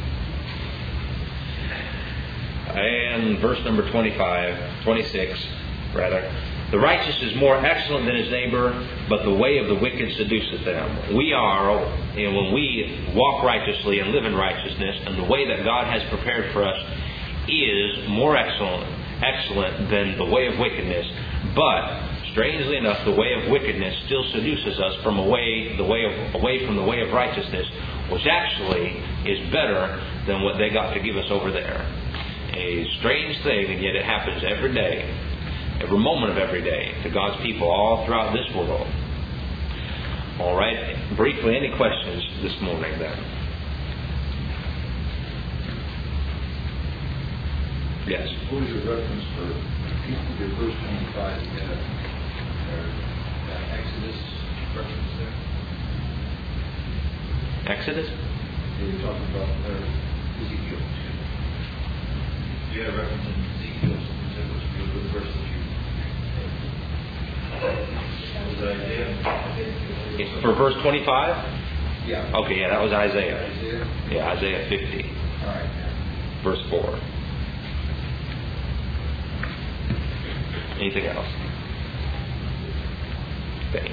A: And verse number 26, The righteous is more excellent than his neighbor, but the way of the wicked seduceth them. When we walk righteously and live in righteousness, and the way that God has prepared for us is more excellent than the way of wickedness. But strangely enough, the way of wickedness still seduces us away from the way of righteousness, which actually is better than what they got to give us over there. A strange thing, and yet it happens every day, every moment of every day, to God's people all throughout this world. All right, briefly, any questions this morning then? Yes?
C: What was your reference for your verse 25? Exodus reference there?
A: Exodus?
C: You're talking about Ezekiel. You had a reference in Ezekiel, so it was the verse that you... Was it Isaiah?
A: For verse 25?
C: Yeah.
A: Okay, that was Isaiah.
C: Isaiah?
A: Yeah, Isaiah 50.
C: All right.
A: Verse 4. Anything else? Okay.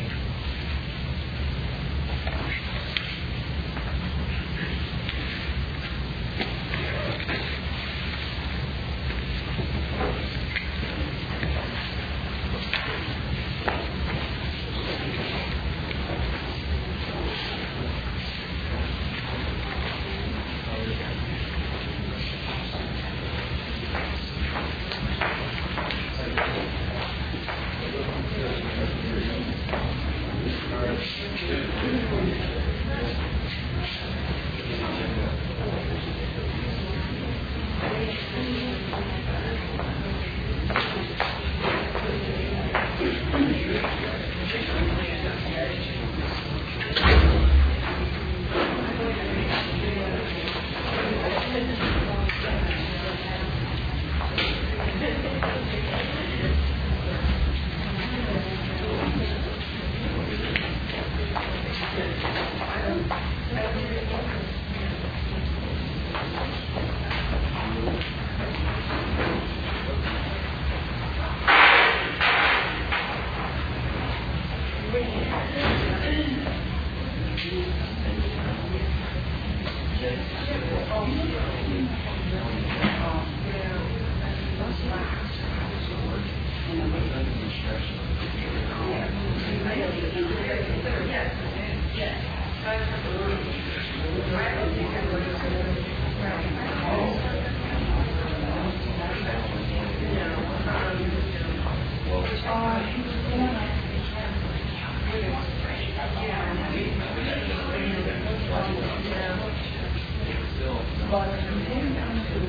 D: But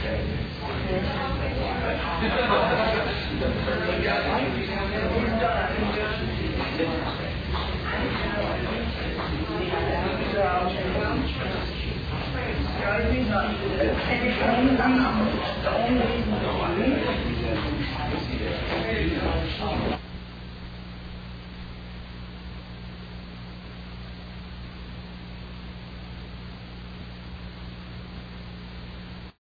D: The only reason